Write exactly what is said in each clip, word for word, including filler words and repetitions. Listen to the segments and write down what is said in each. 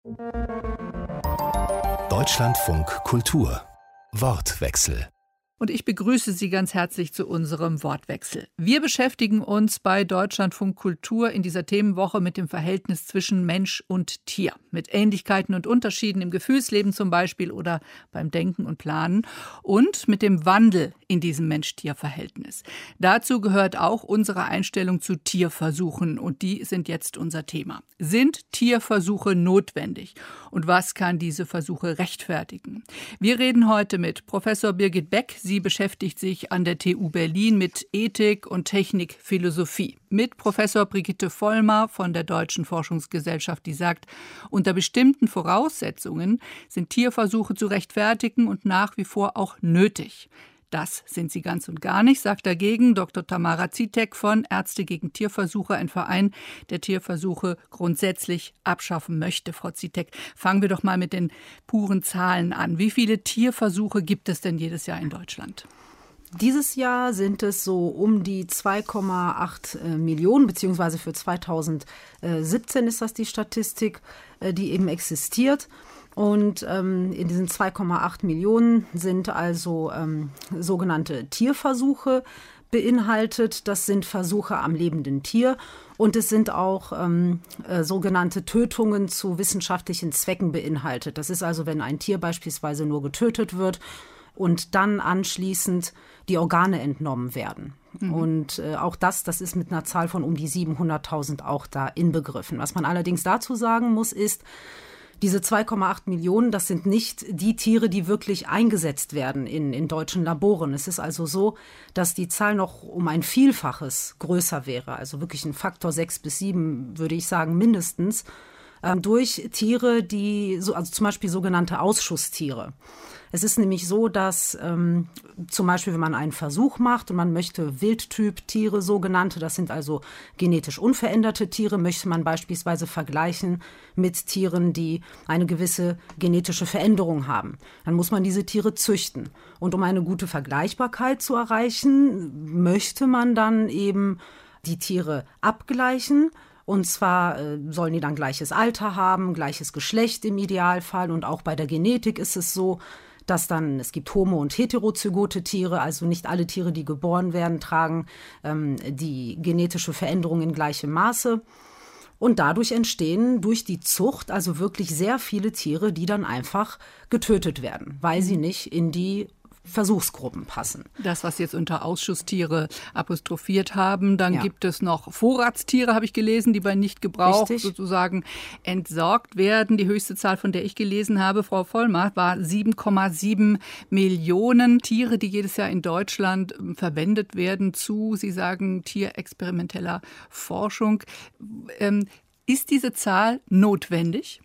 Deutschlandfunk Kultur Wortwechsel. Und ich begrüße Sie ganz herzlich zu unserem Wortwechsel. Wir beschäftigen uns bei Deutschlandfunk Kultur in dieser Themenwoche mit dem Verhältnis zwischen Mensch und Tier. Mit Ähnlichkeiten und Unterschieden im Gefühlsleben zum Beispiel oder beim Denken und Planen. Und mit dem Wandel in diesem Mensch-Tier-Verhältnis. Dazu gehört auch unsere Einstellung zu Tierversuchen. Und die sind jetzt unser Thema. Sind Tierversuche notwendig? Und was kann diese Versuche rechtfertigen? Wir reden heute mit Professor Birgit Beck. Sie beschäftigt sich an der T U Berlin mit Ethik und Technikphilosophie. Mit Professor Brigitte Vollmar von der Deutschen Forschungsgesellschaft, die sagt, unter bestimmten Voraussetzungen sind Tierversuche zu rechtfertigen und nach wie vor auch nötig. Das sind sie ganz und gar nicht, sagt dagegen Doktor Tamara Zitek von Ärzte gegen Tierversuche, ein Verein, der Tierversuche grundsätzlich abschaffen möchte. Frau Zitek, fangen wir doch mal mit den puren Zahlen an. Wie viele Tierversuche gibt es denn jedes Jahr in Deutschland? Dieses Jahr sind es so um die zwei Komma acht Millionen, beziehungsweise für zweitausendsiebzehn ist das die Statistik, die eben existiert. Und ähm, in diesen zwei Komma acht Millionen sind also ähm, sogenannte Tierversuche beinhaltet. Das sind Versuche am lebenden Tier. Und es sind auch ähm, äh, sogenannte Tötungen zu wissenschaftlichen Zwecken beinhaltet. Das ist also, wenn ein Tier beispielsweise nur getötet wird und dann anschließend die Organe entnommen werden. Mhm. Und äh, auch das, das ist mit einer Zahl von um die siebenhunderttausend auch da inbegriffen. Was man allerdings dazu sagen muss, ist, diese zwei Komma acht Millionen, das sind nicht die Tiere, die wirklich eingesetzt werden in, in deutschen Laboren. Es ist also so, dass die Zahl noch um ein Vielfaches größer wäre. Also wirklich ein Faktor sechs bis sieben, würde ich sagen, mindestens. Ähm, durch Tiere, die, so, also zum Beispiel sogenannte Ausschusstiere. Es ist nämlich so, dass ähm, zum Beispiel, wenn man einen Versuch macht und man möchte Wildtyp-Tiere, sogenannte, das sind also genetisch unveränderte Tiere, möchte man beispielsweise vergleichen mit Tieren, die eine gewisse genetische Veränderung haben. Dann muss man diese Tiere züchten. Und um eine gute Vergleichbarkeit zu erreichen, möchte man dann eben die Tiere abgleichen. Und zwar äh, sollen die dann gleiches Alter haben, gleiches Geschlecht im Idealfall. Und auch bei der Genetik ist es so, dass dann, es gibt homo- und heterozygote Tiere, also nicht alle Tiere, die geboren werden, tragen ähm, die genetische Veränderung in gleichem Maße. Und dadurch entstehen durch die Zucht also wirklich sehr viele Tiere, die dann einfach getötet werden, weil sie nicht in die Versuchsgruppen passen. Das, was Sie jetzt unter Ausschusstiere apostrophiert haben, dann Ja. gibt es noch Vorratstiere, habe ich gelesen, die bei Nichtgebrauch Richtig. sozusagen entsorgt werden. Die höchste Zahl, von der ich gelesen habe, Frau Vollmar, war sieben Komma sieben Millionen Tiere, die jedes Jahr in Deutschland verwendet werden zu, Sie sagen, tierexperimenteller Forschung. Ähm, ist diese Zahl notwendig?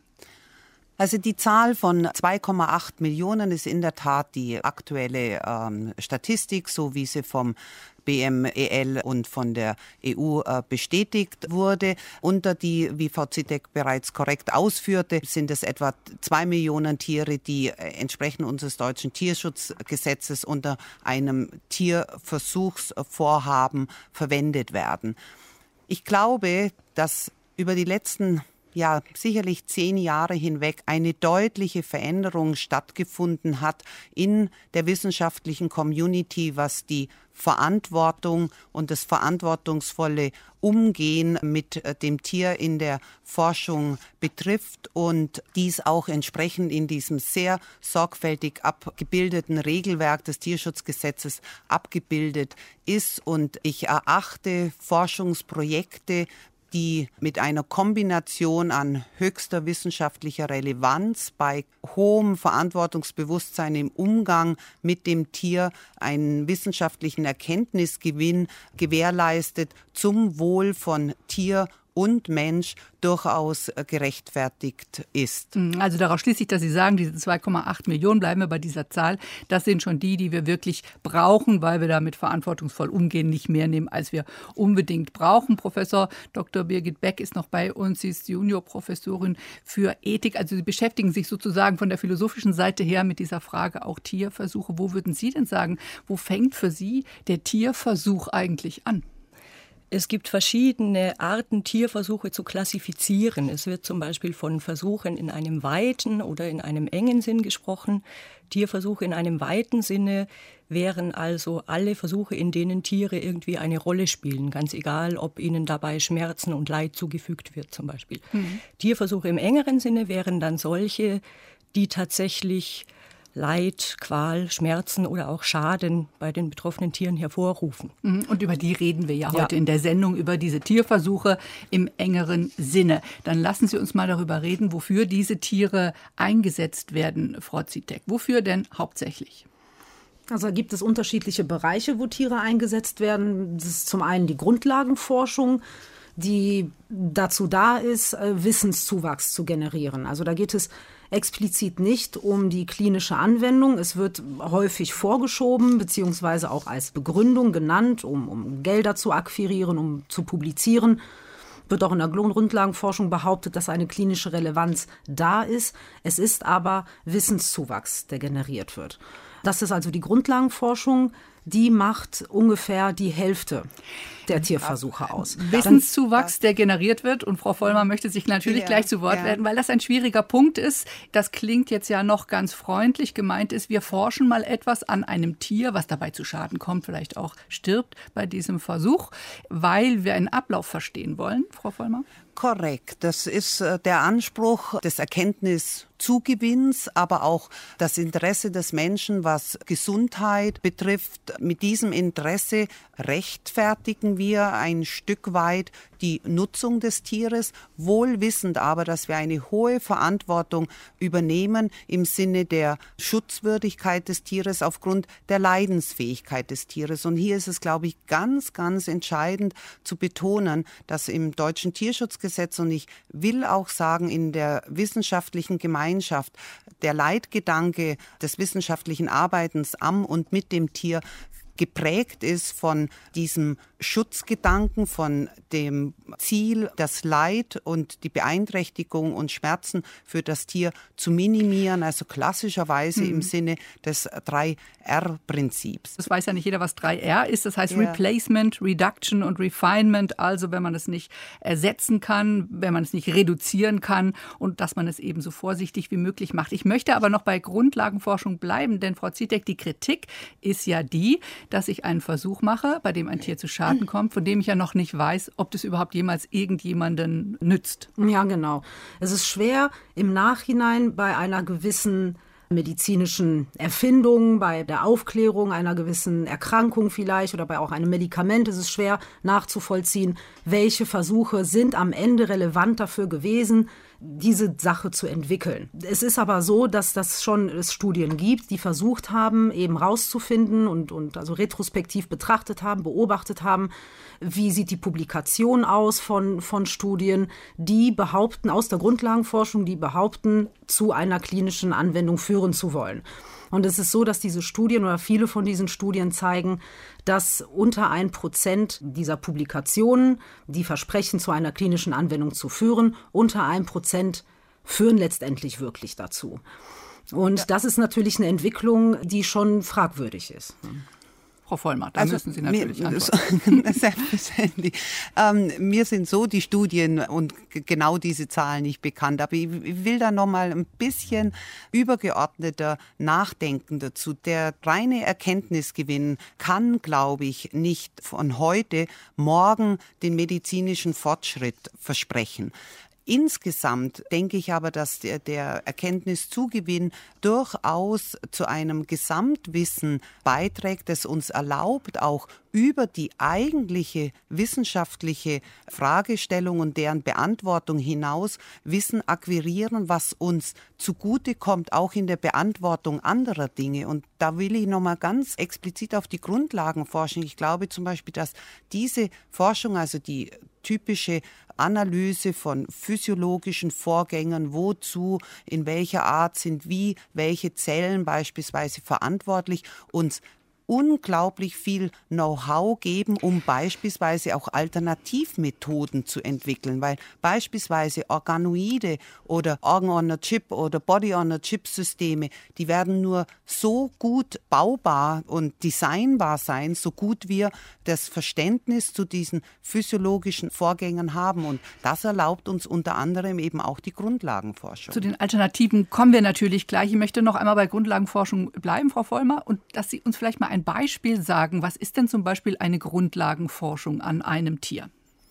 Also die Zahl von zwei Komma acht Millionen ist in der Tat die aktuelle ähm, Statistik, so wie sie vom B M E L und von der E U äh, bestätigt wurde. Unter die, wie Frau Zitek bereits korrekt ausführte, sind es etwa zwei Millionen Tiere, die äh, entsprechend unseres deutschen Tierschutzgesetzes unter einem Tierversuchsvorhaben verwendet werden. Ich glaube, dass über die letzten ja sicherlich zehn Jahre hinweg eine deutliche Veränderung stattgefunden hat in der wissenschaftlichen Community, was die Verantwortung und das verantwortungsvolle Umgehen mit dem Tier in der Forschung betrifft und dies auch entsprechend in diesem sehr sorgfältig abgebildeten Regelwerk des Tierschutzgesetzes abgebildet ist. Und ich erachte Forschungsprojekte, die mit einer Kombination an höchster wissenschaftlicher Relevanz bei hohem Verantwortungsbewusstsein im Umgang mit dem Tier einen wissenschaftlichen Erkenntnisgewinn gewährleistet zum Wohl von Tier und Mensch durchaus gerechtfertigt ist. Also daraus schließe ich, dass Sie sagen, diese zwei Komma acht Millionen, bleiben wir bei dieser Zahl, das sind schon die, die wir wirklich brauchen, weil wir damit verantwortungsvoll umgehen, nicht mehr nehmen, als wir unbedingt brauchen. Professor Doktor Birgit Beck ist noch bei uns, sie ist Juniorprofessorin für Ethik. Also Sie beschäftigen sich sozusagen von der philosophischen Seite her mit dieser Frage auch Tierversuche. Wo würden Sie denn sagen, wo fängt für Sie der Tierversuch eigentlich an? Es gibt verschiedene Arten, Tierversuche zu klassifizieren. Es wird zum Beispiel von Versuchen in einem weiten oder in einem engen Sinn gesprochen. Tierversuche in einem weiten Sinne wären also alle Versuche, in denen Tiere irgendwie eine Rolle spielen, ganz egal, ob ihnen dabei Schmerzen und Leid zugefügt wird zum Beispiel. Mhm. Tierversuche im engeren Sinne wären dann solche, die tatsächlich Leid, Qual, Schmerzen oder auch Schaden bei den betroffenen Tieren hervorrufen. Und über die reden wir ja heute ja. in der Sendung, über diese Tierversuche im engeren Sinne. Dann lassen Sie uns mal darüber reden, wofür diese Tiere eingesetzt werden, Frau Zitek. Wofür denn hauptsächlich? Also da gibt es unterschiedliche Bereiche, wo Tiere eingesetzt werden. Das ist zum einen die Grundlagenforschung, die dazu da ist, Wissenszuwachs zu generieren. Also da geht es explizit nicht um die klinische Anwendung. Es wird häufig vorgeschoben, beziehungsweise auch als Begründung genannt, um, um Gelder zu akquirieren, um zu publizieren. Wird auch in der Grundlagenforschung behauptet, dass eine klinische Relevanz da ist. Es ist aber Wissenszuwachs, der generiert wird. Das ist also die Grundlagenforschung, die macht ungefähr die Hälfte der Tierversuche aus. Wissenszuwachs, der generiert wird. Und Frau Vollmer möchte sich natürlich ja, gleich zu Wort ja. werden, weil das ein schwieriger Punkt ist. Das klingt jetzt ja noch ganz freundlich. Gemeint ist, wir forschen mal etwas an einem Tier, was dabei zu Schaden kommt, vielleicht auch stirbt bei diesem Versuch, weil wir einen Ablauf verstehen wollen. Frau Vollmer? Korrekt. Das ist der Anspruch des Erkenntniszugewinns, aber auch das Interesse des Menschen, was Gesundheit betrifft. Mit diesem Interesse rechtfertigen wir ein Stück weit die Nutzung des Tieres, wohl wissend aber, dass wir eine hohe Verantwortung übernehmen im Sinne der Schutzwürdigkeit des Tieres aufgrund der Leidensfähigkeit des Tieres. Und hier ist es, glaube ich, ganz, ganz entscheidend zu betonen, dass im deutschen Tierschutzgesetz, und ich will auch sagen, in der wissenschaftlichen Gemeinschaft, der Leitgedanke des wissenschaftlichen Arbeitens am und mit dem Tier geprägt ist von diesem Schutzgedanken, von dem Ziel, das Leid und die Beeinträchtigung und Schmerzen für das Tier zu minimieren, also klassischerweise mhm. im Sinne des drei R Prinzips. Das weiß ja nicht jeder, was drei R ist. Das heißt ja. Replacement, Reduction und Refinement. Also wenn man es nicht ersetzen kann, wenn man es nicht reduzieren kann und dass man es eben so vorsichtig wie möglich macht. Ich möchte aber noch bei Grundlagenforschung bleiben, denn Frau Zitek, die Kritik ist ja die, dass ich einen Versuch mache, bei dem ein Tier zu Schaden kommt, von dem ich ja noch nicht weiß, ob das überhaupt jemals irgendjemanden nützt. Ja, genau. Es ist schwer im Nachhinein bei einer gewissen medizinischen Erfindung, bei der Aufklärung einer gewissen Erkrankung vielleicht oder bei auch einem Medikament ist es schwer nachzuvollziehen, welche Versuche sind am Ende relevant dafür gewesen, diese Sache zu entwickeln. Es ist aber so, dass das schon es Studien gibt, die versucht haben, eben rauszufinden und, und also retrospektiv betrachtet haben, beobachtet haben, wie sieht die Publikation aus von, von Studien, die behaupten, aus der Grundlagenforschung, die behaupten, zu einer klinischen Anwendung führen zu wollen. Und es ist so, dass diese Studien oder viele von diesen Studien zeigen, dass unter ein Prozent dieser Publikationen, die versprechen, zu einer klinischen Anwendung zu führen, unter ein Prozent führen letztendlich wirklich dazu. Und ja. das ist natürlich eine Entwicklung, die schon fragwürdig ist. Frau Vollmer, da also müssen Sie natürlich mir, antworten. Selbstverständlich. Ähm, mir sind so die Studien und g- genau diese Zahlen nicht bekannt. Aber ich, ich will da noch mal ein bisschen übergeordneter nachdenken dazu. Der reine Erkenntnisgewinn kann, glaube ich, nicht von heute morgen den medizinischen Fortschritt versprechen. Insgesamt denke ich aber, dass der, der Erkenntniszugewinn durchaus zu einem Gesamtwissen beiträgt, das uns erlaubt, auch über die eigentliche wissenschaftliche Fragestellung und deren Beantwortung hinaus Wissen akquirieren, was uns zugutekommt, auch in der Beantwortung anderer Dinge. Und da will ich nochmal ganz explizit auf die Grundlagenforschung. Ich glaube zum Beispiel, dass diese Forschung, also die typische Analyse von physiologischen Vorgängen, wozu, in welcher Art sind wie welche Zellen beispielsweise verantwortlich, uns unglaublich viel Know-how geben, um beispielsweise auch Alternativmethoden zu entwickeln, weil beispielsweise Organoide oder Organ-on-a-Chip oder Body-on-a-Chip-Systeme, die werden nur so gut baubar und designbar sein, so gut wir das Verständnis zu diesen physiologischen Vorgängen haben. Und das erlaubt uns unter anderem eben auch die Grundlagenforschung. Zu den Alternativen kommen wir natürlich gleich. Ich möchte noch einmal bei Grundlagenforschung bleiben, Frau Vollmer, und dass Sie uns vielleicht mal ein Beispiel sagen. Was ist denn zum Beispiel eine Grundlagenforschung an einem Tier?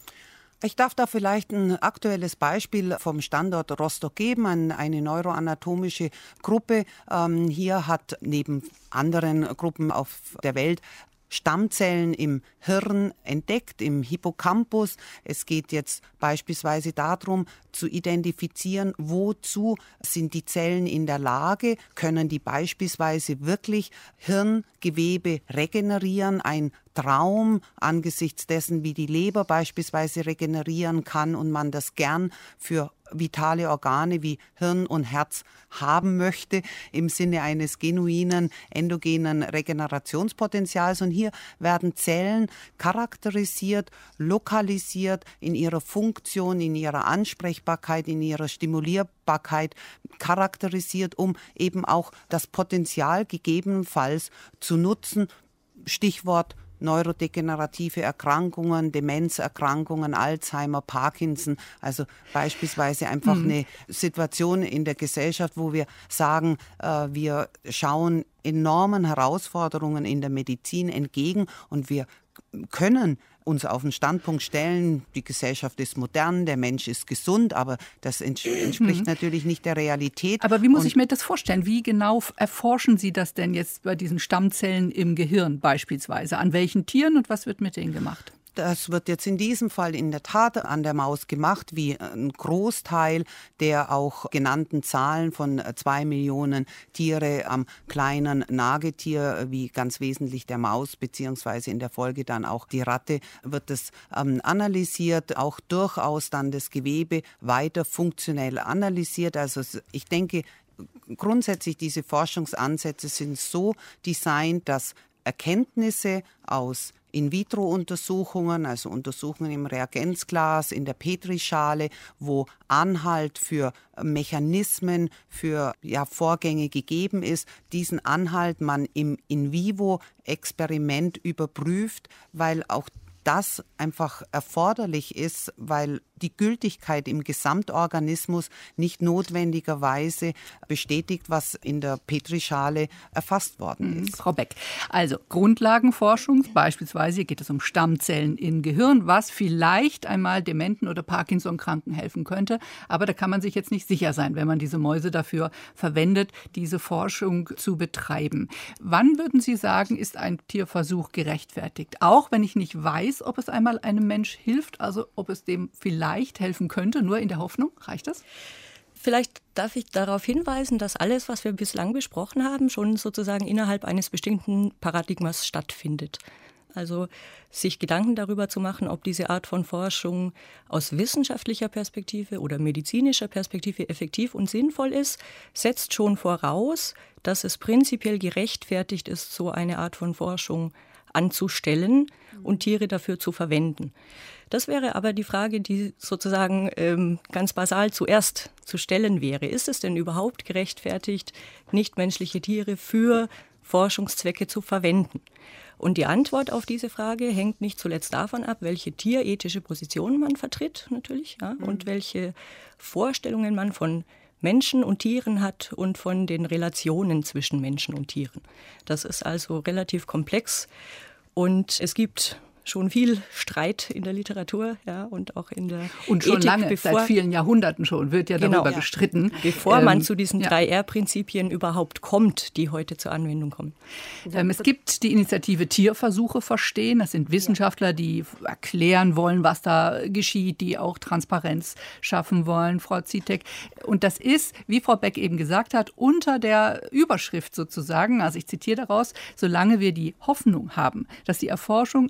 Ich darf da vielleicht ein aktuelles Beispiel vom Standort Rostock geben, eine neuroanatomische Gruppe. Hier hat neben anderen Gruppen auf der Welt Stammzellen im Hirn entdeckt, im Hippocampus. Es geht jetzt beispielsweise darum, zu identifizieren, wozu sind die Zellen in der Lage, können die beispielsweise wirklich Hirngewebe regenerieren, ein Traum angesichts dessen, wie die Leber beispielsweise regenerieren kann und man das gern für vitale Organe wie Hirn und Herz haben möchte, im Sinne eines genuinen endogenen Regenerationspotenzials. Und hier werden Zellen charakterisiert, lokalisiert, in ihrer Funktion, in ihrer Ansprechbarkeit, in ihrer Stimulierbarkeit charakterisiert, um eben auch das Potenzial gegebenenfalls zu nutzen. Stichwort neurodegenerative Erkrankungen, Demenzerkrankungen, Alzheimer, Parkinson, also beispielsweise einfach mhm. eine Situation in der Gesellschaft, wo wir sagen, äh, wir schauen enormen Herausforderungen in der Medizin entgegen und wir können uns auf den Standpunkt stellen, die Gesellschaft ist modern, der Mensch ist gesund, aber das ents- entspricht mhm. natürlich nicht der Realität. Aber wie muss Und ich mir das vorstellen? Wie genau erforschen Sie das denn jetzt bei diesen Stammzellen im Gehirn beispielsweise? An welchen Tieren und was wird mit denen gemacht? Das wird jetzt in diesem Fall in der Tat an der Maus gemacht, wie ein Großteil der auch genannten Zahlen von zwei Millionen Tiere am kleinen Nagetier, wie ganz wesentlich der Maus, beziehungsweise in der Folge dann auch die Ratte, wird es ähm, analysiert, auch durchaus dann das Gewebe weiter funktionell analysiert. Also ich denke, grundsätzlich diese Forschungsansätze sind so designt, dass Erkenntnisse aus In-vitro-Untersuchungen, also Untersuchungen im Reagenzglas, in der Petrischale, wo Anhalt für Mechanismen, für ja, Vorgänge gegeben ist, diesen Anhalt man im In-vivo-Experiment überprüft, weil auch das einfach erforderlich ist, weil die Gültigkeit im Gesamtorganismus nicht notwendigerweise bestätigt, was in der Petrischale erfasst worden ist. Mhm, Frau Beck, also Grundlagenforschung, beispielsweise geht es um Stammzellen im Gehirn, was vielleicht einmal Dementen oder Parkinson-Kranken helfen könnte, aber da kann man sich jetzt nicht sicher sein, wenn man diese Mäuse dafür verwendet, diese Forschung zu betreiben. Wann würden Sie sagen, ist ein Tierversuch gerechtfertigt? Auch wenn ich nicht weiß, ob es einmal einem Mensch hilft, also ob es dem vielleicht helfen könnte, nur in der Hoffnung? Reicht das? Vielleicht darf ich darauf hinweisen, dass alles, was wir bislang besprochen haben, schon sozusagen innerhalb eines bestimmten Paradigmas stattfindet. Also sich Gedanken darüber zu machen, ob diese Art von Forschung aus wissenschaftlicher Perspektive oder medizinischer Perspektive effektiv und sinnvoll ist, setzt schon voraus, dass es prinzipiell gerechtfertigt ist, so eine Art von Forschung anzustellen und Tiere dafür zu verwenden. Das wäre aber die Frage, die sozusagen ähm, ganz basal zuerst zu stellen wäre. Ist es denn überhaupt gerechtfertigt, nichtmenschliche Tiere für Forschungszwecke zu verwenden? Und die Antwort auf diese Frage hängt nicht zuletzt davon ab, welche tierethische Position man vertritt, natürlich, ja, mhm. und welche Vorstellungen man von Menschen und Tieren hat und von den Relationen zwischen Menschen und Tieren. Das ist also relativ komplex und es gibt schon viel Streit in der Literatur, ja, und auch in der Und schon Ethik, lange, bevor, seit vielen Jahrhunderten schon, wird ja darüber genau, ja. gestritten. Bevor ähm, man zu diesen ja. drei R-Prinzipien überhaupt kommt, die heute zur Anwendung kommen. Ähm, es gibt die Initiative Tierversuche verstehen. Das sind Wissenschaftler, die erklären wollen, was da geschieht, die auch Transparenz schaffen wollen, Frau Zitek. Und das ist, wie Frau Beck eben gesagt hat, unter der Überschrift sozusagen, also ich zitiere daraus, solange wir die Hoffnung haben, dass die Erforschung einer bestimmten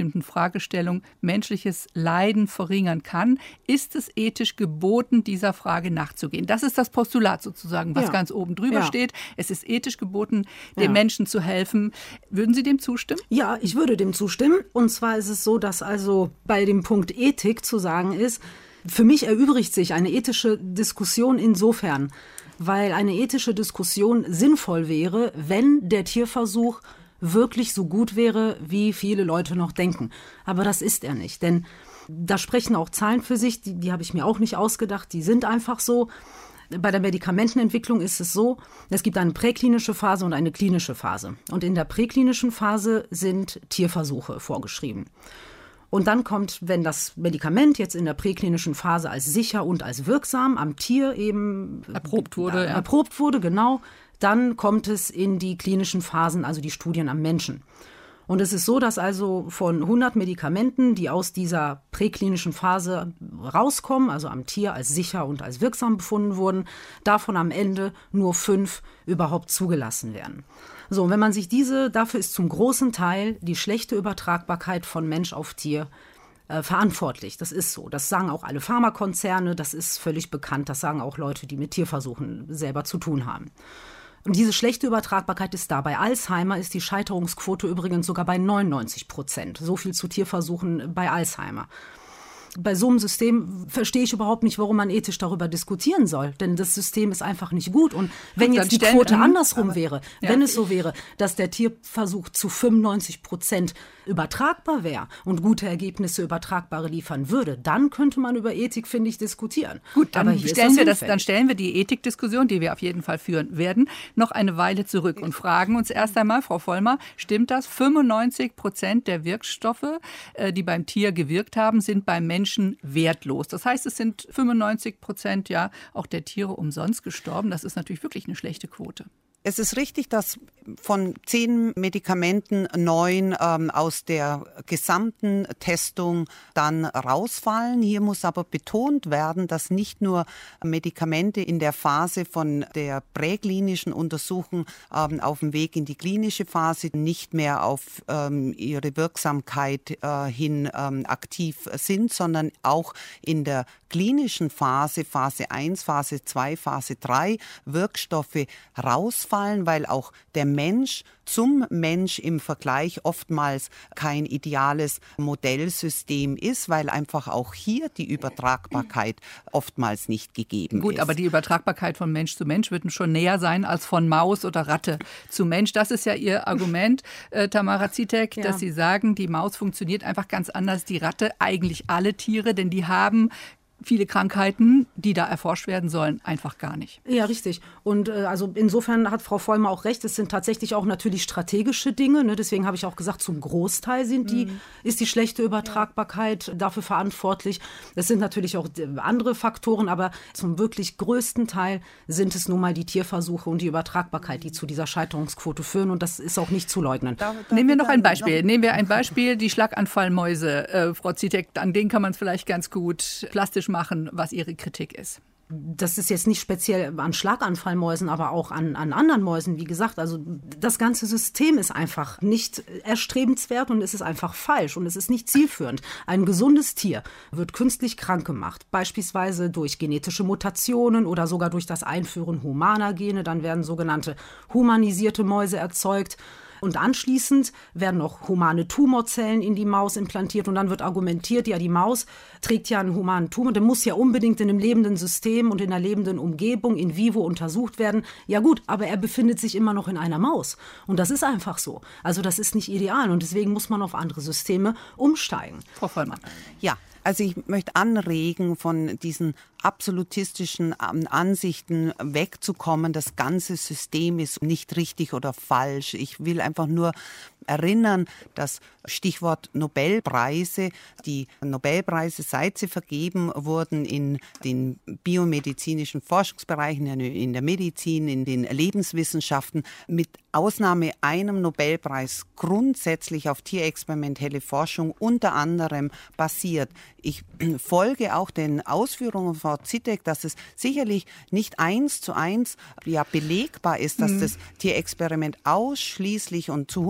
grundlegenden Fragestellung menschliches Leiden verringern kann, ist es ethisch geboten, dieser Frage nachzugehen. Das ist das Postulat sozusagen, was ja. ganz oben drüber ja. steht. Es ist ethisch geboten, den ja. Menschen zu helfen. Würden Sie dem zustimmen? Ja, ich würde dem zustimmen. Und zwar ist es so, dass also bei dem Punkt Ethik zu sagen ist, für mich erübrigt sich eine ethische Diskussion insofern, weil eine ethische Diskussion sinnvoll wäre, wenn der Tierversuch wirklich so gut wäre, wie viele Leute noch denken. Aber das ist er nicht, denn da sprechen auch Zahlen für sich, die, die habe ich mir auch nicht ausgedacht, die sind einfach so. Bei der Medikamentenentwicklung ist es so, es gibt eine präklinische Phase und eine klinische Phase. Und in der präklinischen Phase sind Tierversuche vorgeschrieben. Und dann kommt, wenn das Medikament jetzt in der präklinischen Phase als sicher und als wirksam am Tier eben erprobt wurde, äh, erprobt wurde, genau, dann kommt es in die klinischen Phasen, also die Studien am Menschen. Und es ist so, dass also von hundert Medikamenten, die aus dieser präklinischen Phase rauskommen, also am Tier als sicher und als wirksam befunden wurden, davon am Ende nur fünf überhaupt zugelassen werden. So, und wenn man sich diese, dafür ist zum großen Teil die schlechte Übertragbarkeit von Mensch auf Tier äh, verantwortlich. Das ist so. Das sagen auch alle Pharmakonzerne, das ist völlig bekannt. Das sagen auch Leute, die mit Tierversuchen selber zu tun haben. Und diese schlechte Übertragbarkeit ist da. Bei Alzheimer ist die Scheiterungsquote übrigens sogar bei neunundneunzig Prozent. So viel zu Tierversuchen bei Alzheimer. Bei so einem System verstehe ich überhaupt nicht, warum man ethisch darüber diskutieren soll. Denn das System ist einfach nicht gut. Und wenn jetzt die Quote andersrum wäre, wenn es so wäre, dass der Tierversuch zu fünfundneunzig Prozent übertragbar wäre und gute Ergebnisse übertragbare liefern würde, dann könnte man über Ethik, finde ich, diskutieren. Gut, dann stellen, wir das, dann stellen wir die Ethikdiskussion, die wir auf jeden Fall führen werden, noch eine Weile zurück und fragen uns erst einmal, Frau Vollmer, stimmt das? fünfundneunzig Prozent der Wirkstoffe, die beim Tier gewirkt haben, sind beim Menschen wertlos. Das heißt, es sind fünfundneunzig Prozent ja auch der Tiere umsonst gestorben. Das ist natürlich wirklich eine schlechte Quote. Es ist richtig, dass von zehn Medikamenten neun ähm, aus der gesamten Testung dann rausfallen. Hier muss aber betont werden, dass nicht nur Medikamente in der Phase von der präklinischen Untersuchung ähm, auf dem Weg in die klinische Phase nicht mehr auf ähm, ihre Wirksamkeit äh, hin ähm, aktiv sind, sondern auch in der klinischen Phase, Phase eins, Phase zwei, Phase drei, Wirkstoffe rausfallen, weil auch der Mensch zum Mensch im Vergleich oftmals kein ideales Modellsystem ist, weil einfach auch hier die Übertragbarkeit oftmals nicht gegeben Gut, ist. Gut, aber die Übertragbarkeit von Mensch zu Mensch wird schon näher sein als von Maus oder Ratte zu Mensch. Das ist ja Ihr Argument, äh, Tamara Zitek, ja. dass Sie sagen, die Maus funktioniert einfach ganz anders, die Ratte, eigentlich alle Tiere, denn die haben viele Krankheiten, die da erforscht werden sollen, einfach gar nicht. Ja, richtig. Und äh, also insofern hat Frau Vollmer auch recht, es sind tatsächlich auch natürlich strategische Dinge. Ne? Deswegen habe ich auch gesagt, zum Großteil sind die, mhm. ist die schlechte Übertragbarkeit ja. dafür verantwortlich. Es sind natürlich auch andere Faktoren, aber zum wirklich größten Teil sind es nun mal die Tierversuche und die Übertragbarkeit, die zu dieser Scheiterungsquote führen. Und das ist auch nicht zu leugnen. Da, da, Nehmen wir noch ein Beispiel. Noch Nehmen wir ein Beispiel, die Schlaganfallmäuse. Äh, Frau Zitek, an denen kann man es vielleicht ganz gut plastisch machen, was Ihre Kritik ist. Das ist jetzt nicht speziell an Schlaganfallmäusen, aber auch an, an anderen Mäusen, wie gesagt. Also das ganze System ist einfach nicht erstrebenswert und es ist einfach falsch und es ist nicht zielführend. Ein gesundes Tier wird künstlich krank gemacht, beispielsweise durch genetische Mutationen oder sogar durch das Einführen humaner Gene. Dann werden sogenannte humanisierte Mäuse erzeugt. Und anschließend werden noch humane Tumorzellen in die Maus implantiert und dann wird argumentiert, ja, die Maus trägt ja einen humanen Tumor, der muss ja unbedingt in einem lebenden System und in einer lebenden Umgebung in vivo untersucht werden. Ja gut, aber er befindet sich immer noch in einer Maus und das ist einfach so. Also das ist nicht ideal und deswegen muss man auf andere Systeme umsteigen. Frau Vollmer. Ja. Also ich möchte anregen, von diesen absolutistischen Ansichten wegzukommen. Das ganze System ist nicht richtig oder falsch. Ich will einfach nur erinnern, dass Stichwort Nobelpreise, die Nobelpreise, seit sie vergeben wurden in den biomedizinischen Forschungsbereichen, in der Medizin, in den Lebenswissenschaften, mit Ausnahme einem Nobelpreis grundsätzlich auf tierexperimentelle Forschung unter anderem basiert. Ich folge auch den Ausführungen von Frau Zitek, dass es sicherlich nicht eins zu eins ja belegbar ist, dass mhm. das Tierexperiment ausschließlich und zu hundert Prozent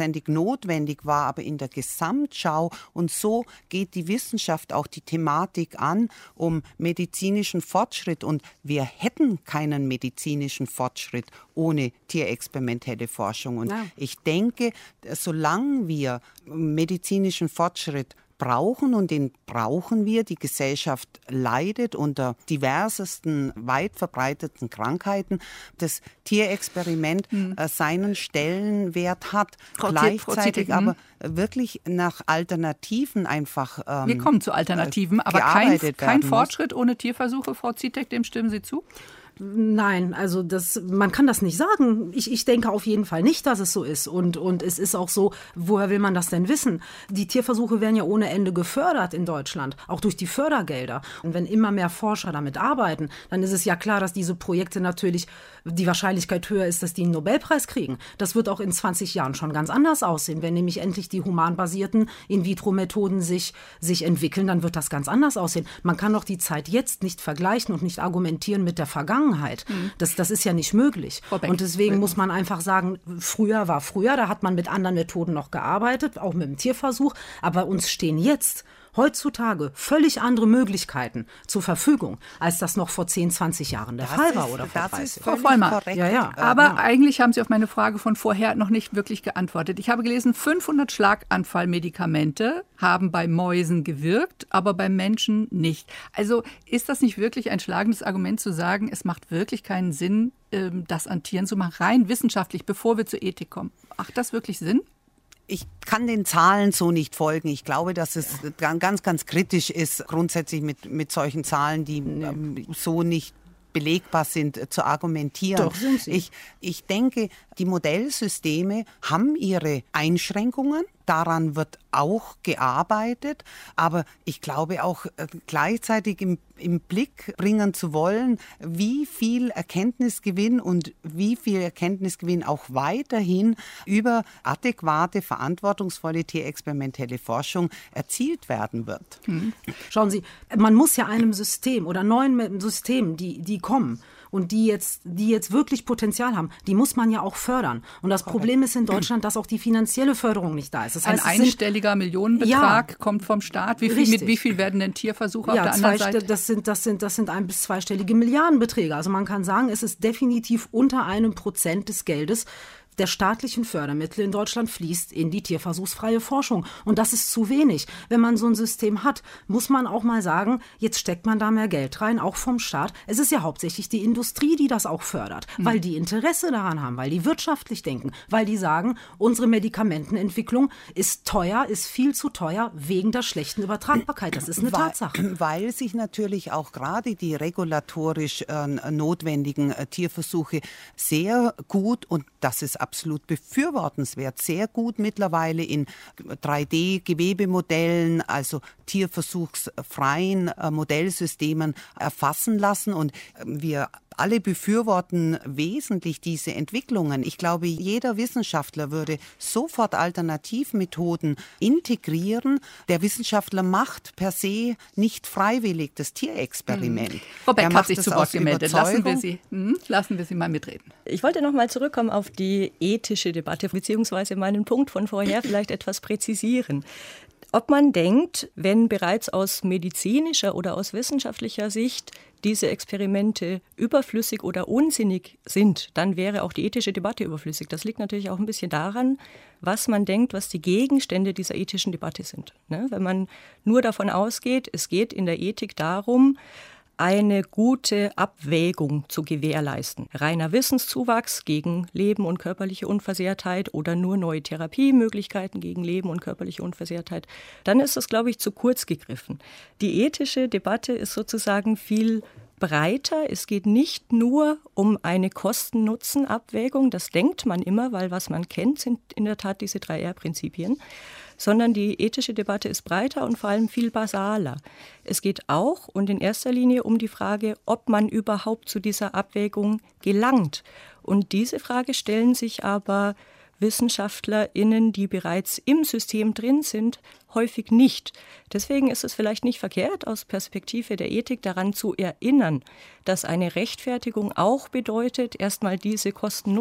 hundertprozentig notwendig war, aber in der Gesamtschau. Und so geht die Wissenschaft auch die Thematik an, um medizinischen Fortschritt. Und wir hätten keinen medizinischen Fortschritt ohne tierexperimentelle Forschung. Und ja. ich denke, solange wir medizinischen Fortschritt brauchen, und den brauchen wir. Die Gesellschaft leidet unter diversesten, weit verbreiteten Krankheiten. Das Tierexperiment hm. äh, seinen Stellenwert hat, Frau gleichzeitig Frau aber wirklich nach Alternativen einfach ähm, Wir kommen zu Alternativen, äh, aber kein, kein Fortschritt ohne Tierversuche, Frau Zitek, dem stimmen Sie zu? Nein, also das, man kann das nicht sagen. Ich, ich denke auf jeden Fall nicht, dass es so ist. Und, und es ist auch so, woher will man das denn wissen? Die Tierversuche werden ja ohne Ende gefördert in Deutschland, auch durch die Fördergelder. Und wenn immer mehr Forscher damit arbeiten, dann ist es ja klar, dass diese Projekte natürlich, die Wahrscheinlichkeit höher ist, dass die einen Nobelpreis kriegen. Das wird auch in zwanzig Jahren schon ganz anders aussehen. Wenn nämlich endlich die humanbasierten In-vitro-Methoden sich, sich entwickeln, dann wird das ganz anders aussehen. Man kann doch die Zeit jetzt nicht vergleichen und nicht argumentieren mit der Vergangenheit. Das, das ist ja nicht möglich. Und deswegen muss man einfach sagen, früher war früher, da hat man mit anderen Methoden noch gearbeitet, auch mit dem Tierversuch. Aber uns stehen jetzt heutzutage völlig andere Möglichkeiten zur Verfügung, als das noch vor zehn, zwanzig Jahren der das Fall war. Oder vor dreißig. Frau Vollmer, ja, ja. aber ja. eigentlich haben Sie auf meine Frage von vorher noch nicht wirklich geantwortet. Ich habe gelesen, fünfhundert Schlaganfallmedikamente haben bei Mäusen gewirkt, aber bei Menschen nicht. Also ist das nicht wirklich ein schlagendes Argument zu sagen, es macht wirklich keinen Sinn, das an Tieren zu machen, rein wissenschaftlich, bevor wir zur Ethik kommen? Macht das wirklich Sinn? Ich kann den Zahlen so nicht folgen. Ich glaube, dass es ganz, ganz kritisch ist, grundsätzlich mit, mit solchen Zahlen, die ähm, so nicht belegbar sind, äh, zu argumentieren. Doch, sind sie. Ich, ich denke, die Modellsysteme haben ihre Einschränkungen. Daran wird auch gearbeitet. Aber ich glaube auch äh, gleichzeitig im, im Blick bringen zu wollen, wie viel Erkenntnisgewinn und wie viel Erkenntnisgewinn auch weiterhin über adäquate, verantwortungsvolle tierexperimentelle Forschung erzielt werden wird. Hm. Schauen Sie, man muss ja einem System oder neuen Systemen, die, die kommen, und die jetzt, die jetzt wirklich Potenzial haben, die muss man ja auch fördern. Und das Problem ist in Deutschland, dass auch die finanzielle Förderung nicht da ist. Das heißt, ein einstelliger Millionenbetrag ja, kommt vom Staat. Wie viel, mit wie viel werden denn Tierversuche ja, auf der anderen Seite? Das sind, das, sind, das sind ein- bis zweistellige Milliardenbeträge. Also man kann sagen, es ist definitiv unter einem Prozent des Geldes der staatlichen Fördermittel in Deutschland fließt in die tierversuchsfreie Forschung. Und das ist zu wenig. Wenn man so ein System hat, muss man auch mal sagen, jetzt steckt man da mehr Geld rein, auch vom Staat. Es ist ja hauptsächlich die Industrie, die das auch fördert, mhm. weil die Interesse daran haben, weil die wirtschaftlich denken, weil die sagen, unsere Medikamentenentwicklung ist teuer, ist viel zu teuer wegen der schlechten Übertragbarkeit. Das ist eine weil, Tatsache. Weil sich natürlich auch gerade die regulatorisch äh, notwendigen äh, Tierversuche sehr gut, und das ist absolut befürwortenswert, sehr gut mittlerweile in drei D-Gewebemodellen, also tierversuchsfreien äh, Modellsystemen erfassen lassen. Und äh, wir alle befürworten wesentlich diese Entwicklungen. Ich glaube, jeder Wissenschaftler würde sofort Alternativmethoden integrieren. Der Wissenschaftler macht per se nicht freiwillig das Tierexperiment. Hm. Frau Beck hat sich zu Wort gemeldet. Lassen wir, Sie, hm, lassen wir Sie mal mitreden. Ich wollte noch mal zurückkommen auf die ethische Debatte, beziehungsweise meinen Punkt von vorher vielleicht etwas präzisieren. Ob man denkt, wenn bereits aus medizinischer oder aus wissenschaftlicher Sicht diese Experimente überflüssig oder unsinnig sind, dann wäre auch die ethische Debatte überflüssig. Das liegt natürlich auch ein bisschen daran, was man denkt, was die Gegenstände dieser ethischen Debatte sind. Ne? Wenn man nur davon ausgeht, es geht in der Ethik darum, eine gute Abwägung zu gewährleisten. Reiner Wissenszuwachs gegen Leben und körperliche Unversehrtheit oder nur neue Therapiemöglichkeiten gegen Leben und körperliche Unversehrtheit, dann ist das, glaube ich, zu kurz gegriffen. Die ethische Debatte ist sozusagen viel breiter. Es geht nicht nur um eine Kosten-Nutzen-Abwägung, das denkt man immer, weil was man kennt, sind in der Tat diese drei R Prinzipien, sondern die ethische Debatte ist breiter und vor allem viel basaler. Es geht auch und in erster Linie um die Frage, ob man überhaupt zu dieser Abwägung gelangt. Und diese Frage stellen sich aber WissenschaftlerInnen, die bereits im System drin sind, häufig nicht. Deswegen ist es vielleicht nicht verkehrt, aus Perspektive der Ethik daran zu erinnern, dass eine Rechtfertigung auch bedeutet, erstmal diese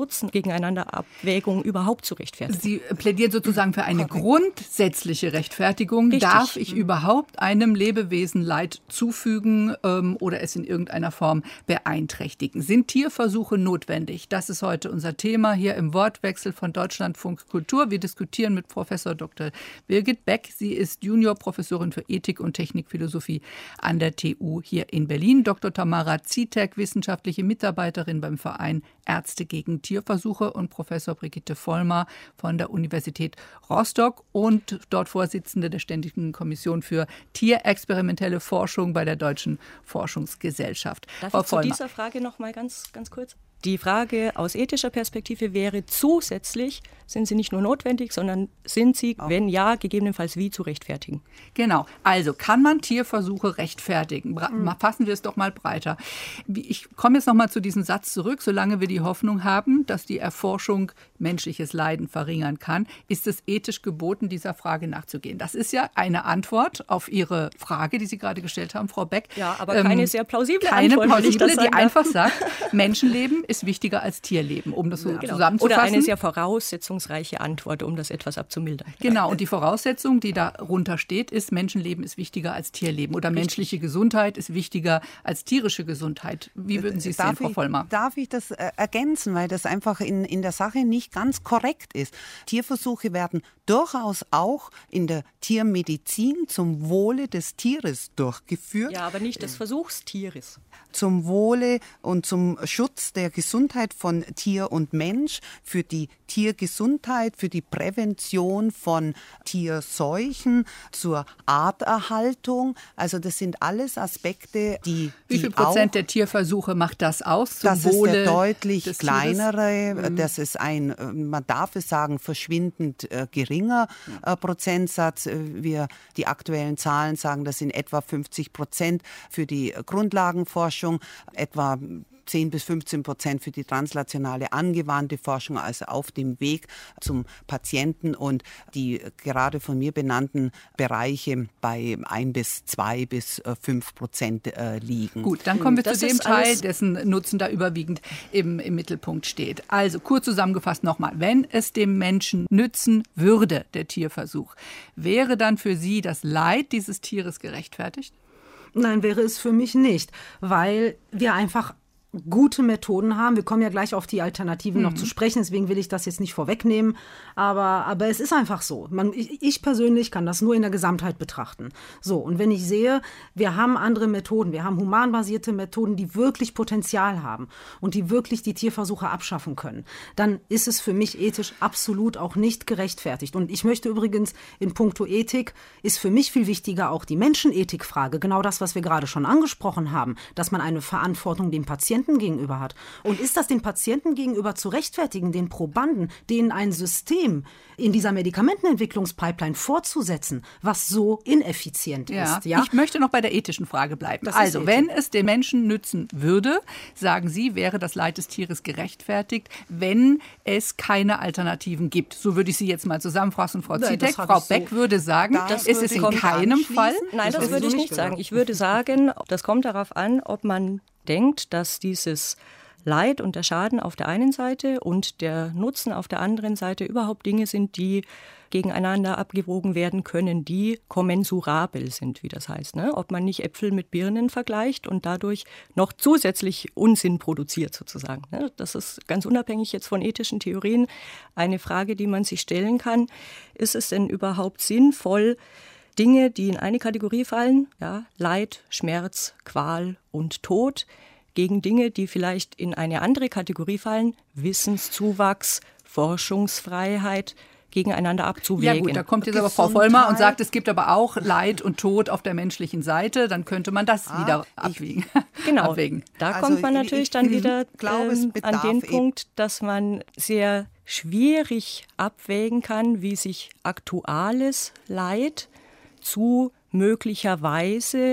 Kosten-Nutzen-Gegeneinander-Abwägung überhaupt zu rechtfertigen. Sie plädiert sozusagen für eine Korrekt. grundsätzliche Rechtfertigung. Richtig. Darf ich überhaupt einem Lebewesen Leid zufügen ähm, oder es in irgendeiner Form beeinträchtigen? Sind Tierversuche notwendig? Das ist heute unser Thema hier im Wortwechsel von Deutschlandfunk Kultur. Wir diskutieren mit Professor Doktor Birgit Beck. Sie ist Juniorprofessorin für Ethik und Technikphilosophie an der T U hier in Berlin. Doktor Tamara Zitek, wissenschaftliche Mitarbeiterin beim Verein Ärzte gegen Tierversuche, und Professor Brigitte Vollmar von der Universität Rostock und dort Vorsitzende der Ständigen Kommission für tierexperimentelle Forschung bei der Deutschen Forschungsgesellschaft. Darf Frau ich zu Vollmar. dieser Frage noch mal ganz, ganz kurz? Die Frage aus ethischer Perspektive wäre zusätzlich, sind sie nicht nur notwendig, sondern sind sie, wenn ja, gegebenenfalls wie zu rechtfertigen? Genau, also kann man Tierversuche rechtfertigen? Bra- mhm. Fassen wir es doch mal breiter. Ich komme jetzt noch mal zu diesem Satz zurück. Solange wir die Hoffnung haben, dass die Erforschung menschliches Leiden verringern kann, ist es ethisch geboten, dieser Frage nachzugehen. Das ist ja eine Antwort auf Ihre Frage, die Sie gerade gestellt haben, Frau Beck. Ja, aber keine ähm, sehr plausible keine Antwort. Keine plausible, die die einfach sagt, Menschenleben ist wichtiger als Tierleben, um das so genau. zusammenzufassen. Oder eine sehr voraussetzungsreiche Antwort, um das etwas abzumildern. Genau, und die Voraussetzung, die darunter steht, ist, Menschenleben ist wichtiger als Tierleben oder Richtig. menschliche Gesundheit ist wichtiger als tierische Gesundheit. Wie würden Sie es sehen, Frau Vollmar? Darf ich das äh, ergänzen, weil das einfach in, in der Sache nicht ganz korrekt ist. Tierversuche werden durchaus auch in der Tiermedizin zum Wohle des Tieres durchgeführt. Ja, aber nicht des Versuchstieres. Zum Wohle und zum Schutz der Gesundheit von Tier und Mensch, für die Tiergesundheit, für die Prävention von Tierseuchen, zur Arterhaltung. Also das sind alles Aspekte, die Wie viel die Prozent auch, der Tierversuche macht das aus? Zum das Wohle ist der deutlich des kleinere, Tieres? das ist ein, man darf es sagen, verschwindend äh, geringer äh, Prozentsatz. Wir, die aktuellen Zahlen sagen, das sind etwa fünfzig Prozent für die Grundlagenforschung, etwa zehn bis fünfzehn Prozent für die translationale angewandte Forschung, also auf dem Weg zum Patienten, und die gerade von mir benannten Bereiche bei ein bis zwei bis fünf Prozent äh, liegen. Gut, dann kommen wir das zu dem Teil, alles, dessen Nutzen da überwiegend im, im Mittelpunkt steht. Also kurz zusammengefasst nochmal, wenn es dem Menschen nützen würde, der Tierversuch, wäre dann für Sie das Leid dieses Tieres gerechtfertigt? Nein, wäre es für mich nicht, weil wir einfach gute Methoden haben. Wir kommen ja gleich auf die Alternativen mhm. noch zu sprechen, deswegen will ich das jetzt nicht vorwegnehmen. Aber, aber es ist einfach so. Man, ich, ich persönlich kann das nur in der Gesamtheit betrachten. So, und wenn ich sehe, wir haben andere Methoden, wir haben humanbasierte Methoden, die wirklich Potenzial haben und die wirklich die Tierversuche abschaffen können, dann ist es für mich ethisch absolut auch nicht gerechtfertigt. Und ich möchte übrigens in puncto Ethik, ist für mich viel wichtiger auch die Menschenethikfrage, genau das, was wir gerade schon angesprochen haben, dass man eine Verantwortung dem Patienten gegenüber hat. Und ist das den Patienten gegenüber zu rechtfertigen, den Probanden, denen ein System in dieser Medikamentenentwicklungspipeline vorzusetzen, was so ineffizient ja, ist? Ja, ich möchte noch bei der ethischen Frage bleiben. Das also, ist wenn es den Menschen nützen würde, sagen Sie, wäre das Leid des Tieres gerechtfertigt, wenn es keine Alternativen gibt. So würde ich Sie jetzt mal zusammenfassen, Frau Nein, Zitek. Frau Beck so würde sagen, das ist es in keinem Fall? Nein, das, das würde ich nicht sagen. Ich würde sagen, das kommt darauf an, ob man denkt, dass dieses Leid und der Schaden auf der einen Seite und der Nutzen auf der anderen Seite überhaupt Dinge sind, die gegeneinander abgewogen werden können, die kommensurabel sind, wie das heißt. Ne? Ob man nicht Äpfel mit Birnen vergleicht und dadurch noch zusätzlich Unsinn produziert sozusagen. Ne? Das ist ganz unabhängig jetzt von ethischen Theorien eine Frage, die man sich stellen kann. Ist es denn überhaupt sinnvoll, Dinge, die in eine Kategorie fallen, ja, Leid, Schmerz, Qual und Tod, gegen Dinge, die vielleicht in eine andere Kategorie fallen, Wissenszuwachs, Forschungsfreiheit, gegeneinander abzuwägen. Ja gut, da kommt jetzt aber Frau Vollmar und sagt, es gibt aber auch Leid und Tod auf der menschlichen Seite, dann könnte man das ah, wieder abwiegen. Genau, abwägen. Da also kommt man natürlich ich, dann wieder glaube, ähm, an den Punkt, dass man sehr schwierig abwägen kann, wie sich aktuelles Leid zu möglicherweise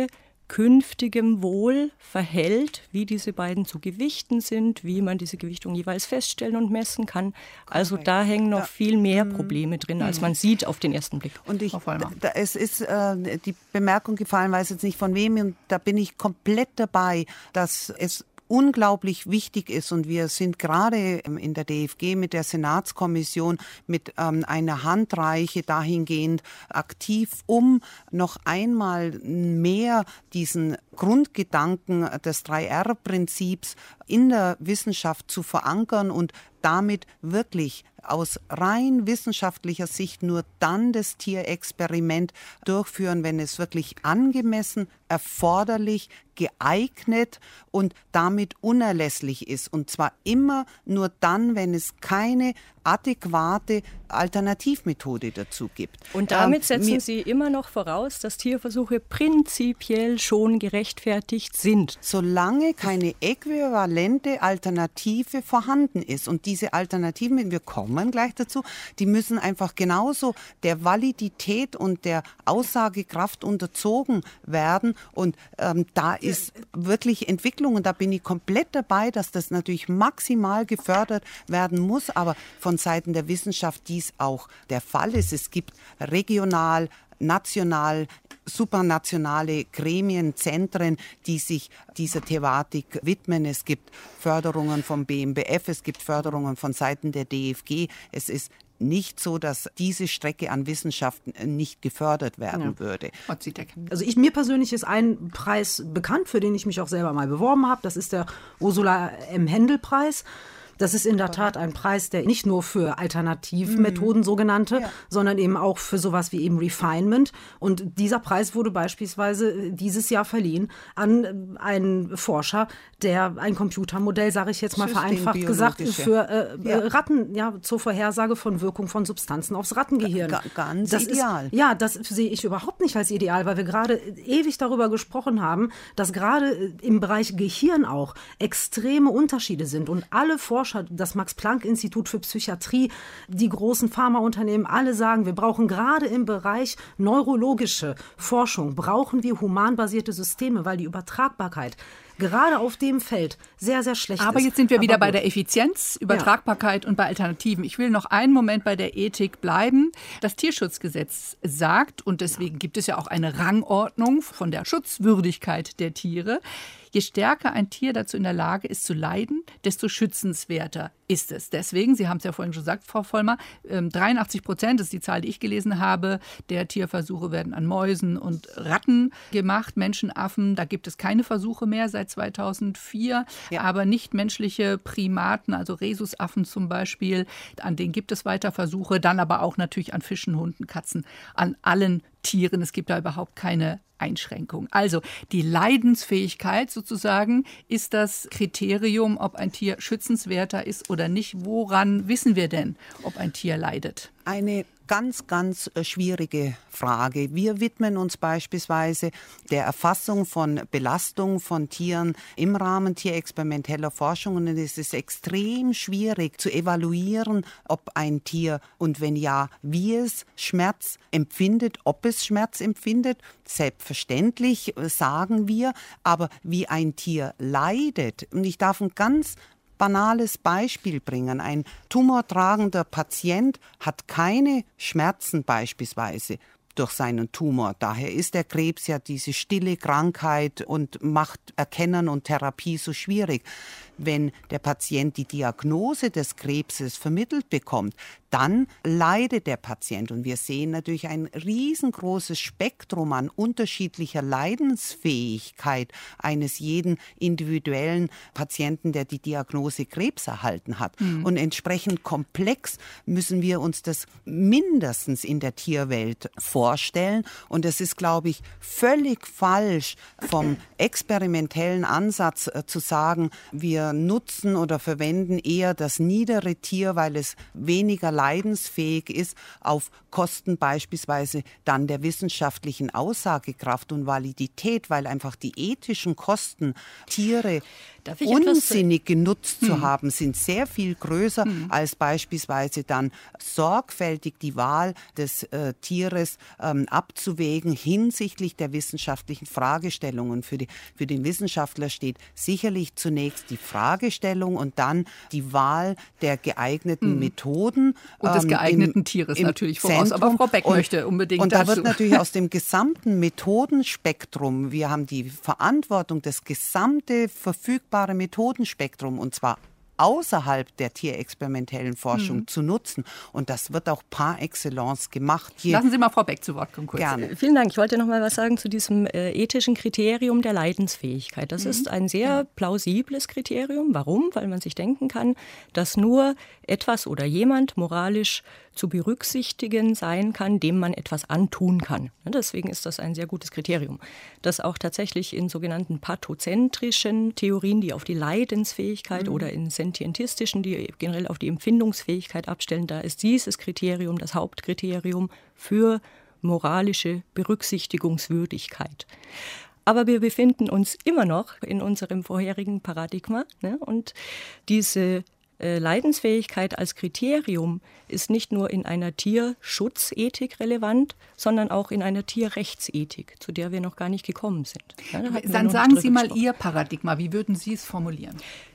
künftigem Wohl verhält, wie diese beiden zu gewichten sind, wie man diese Gewichtung jeweils feststellen und messen kann. Also Korrekt. Da hängen noch ja. viel mehr Probleme drin, als man sieht auf den ersten Blick. Und ich, da, es ist äh, die Bemerkung gefallen, weiß jetzt nicht von wem, und da bin ich komplett dabei, dass es unglaublich wichtig ist, und wir sind gerade in der D F G mit der Senatskommission mit ähm, einer Handreiche dahingehend aktiv, um noch einmal mehr diesen Grundgedanken des drei R Prinzips in der Wissenschaft zu verankern und damit wirklich aus rein wissenschaftlicher Sicht nur dann das Tierexperiment durchführen, wenn es wirklich angemessen, erforderlich, geeignet und damit unerlässlich ist. Und zwar immer nur dann, wenn es keine adäquate Alternativmethode dazu gibt. Und damit setzen ähm, Sie immer noch voraus, dass Tierversuche prinzipiell schon gerechtfertigt sind. Solange keine äquivalente Alternative vorhanden ist. Und diese Alternativen, wir kommen gleich dazu, die müssen einfach genauso der Validität und der Aussagekraft unterzogen werden. Und ähm, da ist wirklich Entwicklung, und da bin ich komplett dabei, dass das natürlich maximal gefördert werden muss, aber von Seiten der Wissenschaft dies auch der Fall ist. Es gibt regional, national, supranationale Gremien, Zentren, die sich dieser Thematik widmen. Es gibt Förderungen vom B M B F, es gibt Förderungen von Seiten der D F G. Es ist nicht so, dass diese Strecke an Wissenschaft nicht gefördert werden ja. würde. Also ich, mir persönlich ist ein Preis bekannt, für den ich mich auch selber mal beworben habe. Das ist der Ursula M. Händel-Preis. Das ist in der Tat ein Preis, der nicht nur für Alternativmethoden, mhm. sogenannte, ja. sondern eben auch für sowas wie eben Refinement. Und dieser Preis wurde beispielsweise dieses Jahr verliehen an einen Forscher, der ein Computermodell, sage ich jetzt mal vereinfacht gesagt, für äh, ja. Ratten, ja, zur Vorhersage von Wirkung von Substanzen aufs Rattengehirn. G- ganz das ideal. Ist, ja, das sehe ich überhaupt nicht als ideal, weil wir gerade ewig darüber gesprochen haben, dass gerade im Bereich Gehirn auch extreme Unterschiede sind, und alle Forscher, das Max-Planck-Institut für Psychiatrie, die großen Pharmaunternehmen, alle sagen, wir brauchen gerade im Bereich neurologische Forschung, brauchen wir humanbasierte Systeme, weil die Übertragbarkeit gerade auf dem Feld sehr, sehr schlecht Aber ist. jetzt sind wir Aber wieder gut. bei der Effizienz, Übertragbarkeit ja. und bei Alternativen. Ich will noch einen Moment bei der Ethik bleiben. Das Tierschutzgesetz sagt, und deswegen gibt es ja auch eine Rangordnung von der Schutzwürdigkeit der Tiere, je stärker ein Tier dazu in der Lage ist zu leiden, desto schützenswerter ist es. Deswegen, Sie haben es ja vorhin schon gesagt, Frau Vollmer, dreiundachtzig Prozent ist die Zahl, die ich gelesen habe, der Tierversuche werden an Mäusen und Ratten gemacht, Menschenaffen. Da gibt es keine Versuche mehr seit zweitausendvier, ja. aber nichtmenschliche Primaten, also Rhesusaffen zum Beispiel, an denen gibt es weiter Versuche, dann aber auch natürlich an Fischen, Hunden, Katzen, an allen Tieren. Es gibt da überhaupt keine Einschränkung. Also die Leidensfähigkeit sozusagen ist das Kriterium, ob ein Tier schützenswerter ist oder nicht. Woran wissen wir denn, ob ein Tier leidet? Eine ganz, ganz schwierige Frage. Wir widmen uns beispielsweise der Erfassung von Belastung von Tieren im Rahmen tierexperimenteller Forschung, und es ist extrem schwierig zu evaluieren, ob ein Tier, und wenn ja, wie es Schmerz empfindet, ob es Schmerz empfindet. Selbstverständlich sagen wir, aber wie ein Tier leidet, und ich darf ein ganz banales Beispiel bringen. Ein tumortragender Patient hat keine Schmerzen beispielsweise durch seinen Tumor. Daher ist der Krebs ja diese stille Krankheit und macht Erkennen und Therapie so schwierig. Wenn der Patient die Diagnose des Krebses vermittelt bekommt, dann leidet der Patient. Und wir sehen natürlich ein riesengroßes Spektrum an unterschiedlicher Leidensfähigkeit eines jeden individuellen Patienten, der die Diagnose Krebs erhalten hat. Mhm. Und entsprechend komplex müssen wir uns das mindestens in der Tierwelt vorstellen. Und es ist, glaube ich, völlig falsch, vom experimentellen Ansatz äh, zu sagen, wir äh, nutzen oder verwenden eher das niedere Tier, weil es weniger leidensfähig ist, auf Kosten beispielsweise dann der wissenschaftlichen Aussagekraft und Validität, weil einfach die ethischen Kosten, Tiere unsinnig genutzt hm. zu haben, sind sehr viel größer hm. als beispielsweise dann sorgfältig die Wahl des äh, Tieres ähm, abzuwägen hinsichtlich der wissenschaftlichen Fragestellungen. Für, die, für den Wissenschaftler steht sicherlich zunächst die Fragestellung und dann die Wahl der geeigneten hm. Methoden. Und des geeigneten ähm, im, Tieres im natürlich voraus. Zentrum. Aber Frau Beck und, möchte unbedingt Und da dazu. wird natürlich aus dem gesamten Methodenspektrum, wir haben die Verantwortung, das gesamte verfügbare Methodenspektrum, und zwar außerhalb der tierexperimentellen Forschung mhm. zu nutzen. Und das wird auch par excellence gemacht. Hier Lassen Sie mal Frau Beck zu Wort kommen kurz. Gerne. Vielen Dank. Ich wollte noch mal was sagen zu diesem äh, ethischen Kriterium der Leidensfähigkeit. Das mhm. ist ein sehr plausibles Kriterium. Warum? Weil man sich denken kann, dass nur etwas oder jemand moralisch zu berücksichtigen sein kann, dem man etwas antun kann. Deswegen ist das ein sehr gutes Kriterium. Das auch tatsächlich in sogenannten pathozentrischen Theorien, die auf die Leidensfähigkeit mhm. oder in sentientistischen, die generell auf die Empfindungsfähigkeit abstellen, da ist dieses Kriterium das Hauptkriterium für moralische Berücksichtigungswürdigkeit. Aber wir befinden uns immer noch in unserem vorherigen Paradigma, ne? Und diese Leidensfähigkeit als Kriterium ist nicht nur in einer Tierschutzethik relevant, sondern auch in einer Tierrechtsethik, zu der wir noch gar nicht gekommen sind. Ja, da Dann sagen Sie mal Ihr Paradigma. Wie würden Sie es formulieren?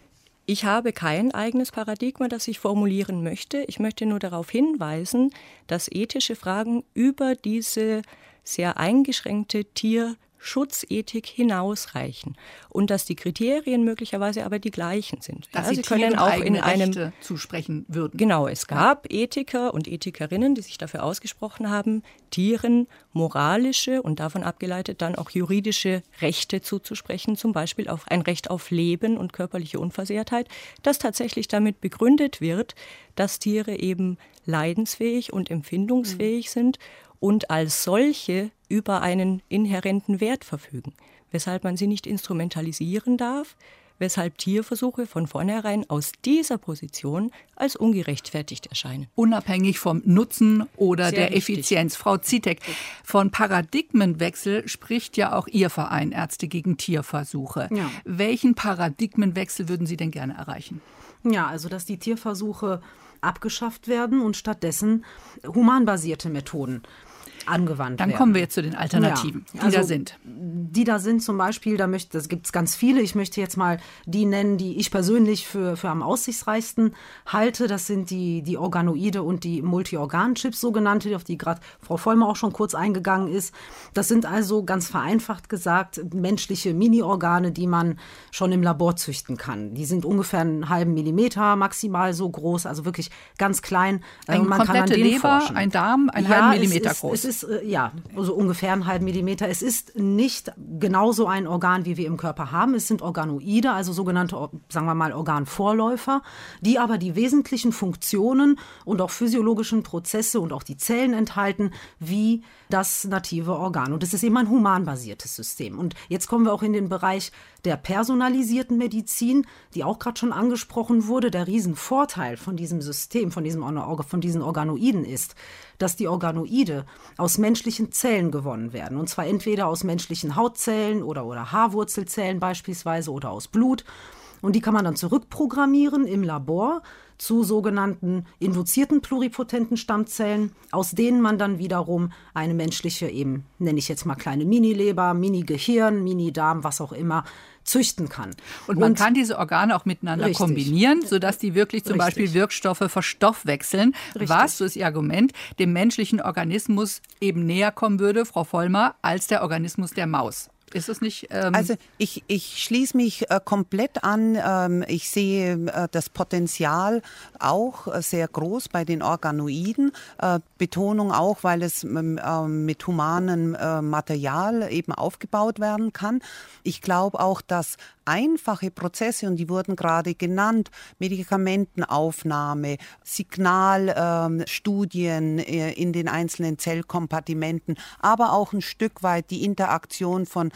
Ich habe kein eigenes Paradigma, das ich formulieren möchte. Ich möchte nur darauf hinweisen, dass ethische Fragen über diese sehr eingeschränkte Tier Schutzethik hinausreichen und dass die Kriterien möglicherweise aber die gleichen sind. Dass ja, sie sie können auch in einem Rechte zusprechen würden. Genau, es gab Ethiker und Ethikerinnen, die sich dafür ausgesprochen haben, Tieren moralische und davon abgeleitet dann auch juridische Rechte zuzusprechen, zum Beispiel auf ein Recht auf Leben und körperliche Unversehrtheit, das tatsächlich damit begründet wird, dass Tiere eben leidensfähig und empfindungsfähig mhm. sind und als solche über einen inhärenten Wert verfügen, weshalb man sie nicht instrumentalisieren darf, weshalb Tierversuche von vornherein aus dieser Position als ungerechtfertigt erscheinen. Unabhängig vom Nutzen oder Sehr der richtig. Effizienz. Frau Zitek, von Paradigmenwechsel spricht ja auch Ihr Verein Ärzte gegen Tierversuche. Ja. Welchen Paradigmenwechsel würden Sie denn gerne erreichen? Ja, also dass die Tierversuche abgeschafft werden und stattdessen humanbasierte Methoden angewandt Dann werden. kommen wir jetzt zu den Alternativen, ja, die also, da sind. Die da sind zum Beispiel, da möchte, das gibt es ganz viele. Ich möchte jetzt mal die nennen, die ich persönlich für, für am aussichtsreichsten halte. Das sind die, die Organoide und die Multiorganchips sogenannte, auf die gerade Frau Vollmer auch schon kurz eingegangen ist. Das sind also ganz vereinfacht gesagt menschliche Mini-Organe, die man schon im Labor züchten kann. Die sind ungefähr einen halben Millimeter maximal so groß, also wirklich ganz klein. Eine man komplette kann an denen Leber, forschen. ein Darm, einen ja, halben Millimeter es ist, groß. Es ist, äh, ja, also ungefähr einen halben Millimeter. Es ist nicht genauso ein Organ, wie wir im Körper haben. Es sind Organoide, also sogenannte, sagen wir mal, Organvorläufer, die aber die wesentlichen Funktionen und auch physiologischen Prozesse und auch die Zellen enthalten, wie das native Organ. Und es ist eben ein humanbasiertes System. Und jetzt kommen wir auch in den Bereich der personalisierten Medizin, die auch gerade schon angesprochen wurde. Der Riesenvorteil von diesem System, von, diesem, von diesen Organoiden ist, dass die Organoide aus menschlichen Zellen gewonnen werden. Und zwar entweder aus menschlichen Hautzellen oder, oder Haarwurzelzellen beispielsweise oder aus Blut. Und die kann man dann zurückprogrammieren im Labor zu sogenannten induzierten pluripotenten Stammzellen, aus denen man dann wiederum eine menschliche, eben nenne ich jetzt mal kleine Mini-Leber, Mini-Gehirn, Mini-Darm, was auch immer, züchten kann. Und man und, kann diese Organe auch miteinander richtig. kombinieren, sodass die wirklich zum richtig. Beispiel Wirkstoffe verstoffwechseln, richtig. was, so ist Ihr Argument, dem menschlichen Organismus eben näher kommen würde, Frau Vollmer, als der Organismus der Maus. Ist es nicht? Ähm also ich, ich schließe mich äh, komplett an. Ähm, ich sehe äh, das Potenzial auch äh, sehr groß bei den Organoiden. Äh, Betonung auch, weil es äh, mit humanem äh, Material eben aufgebaut werden kann. Ich glaube auch, dass einfache Prozesse, und die wurden gerade genannt, Medikamentenaufnahme, Signalstudien äh, in den einzelnen Zellkompartimenten, aber auch ein Stück weit die Interaktion von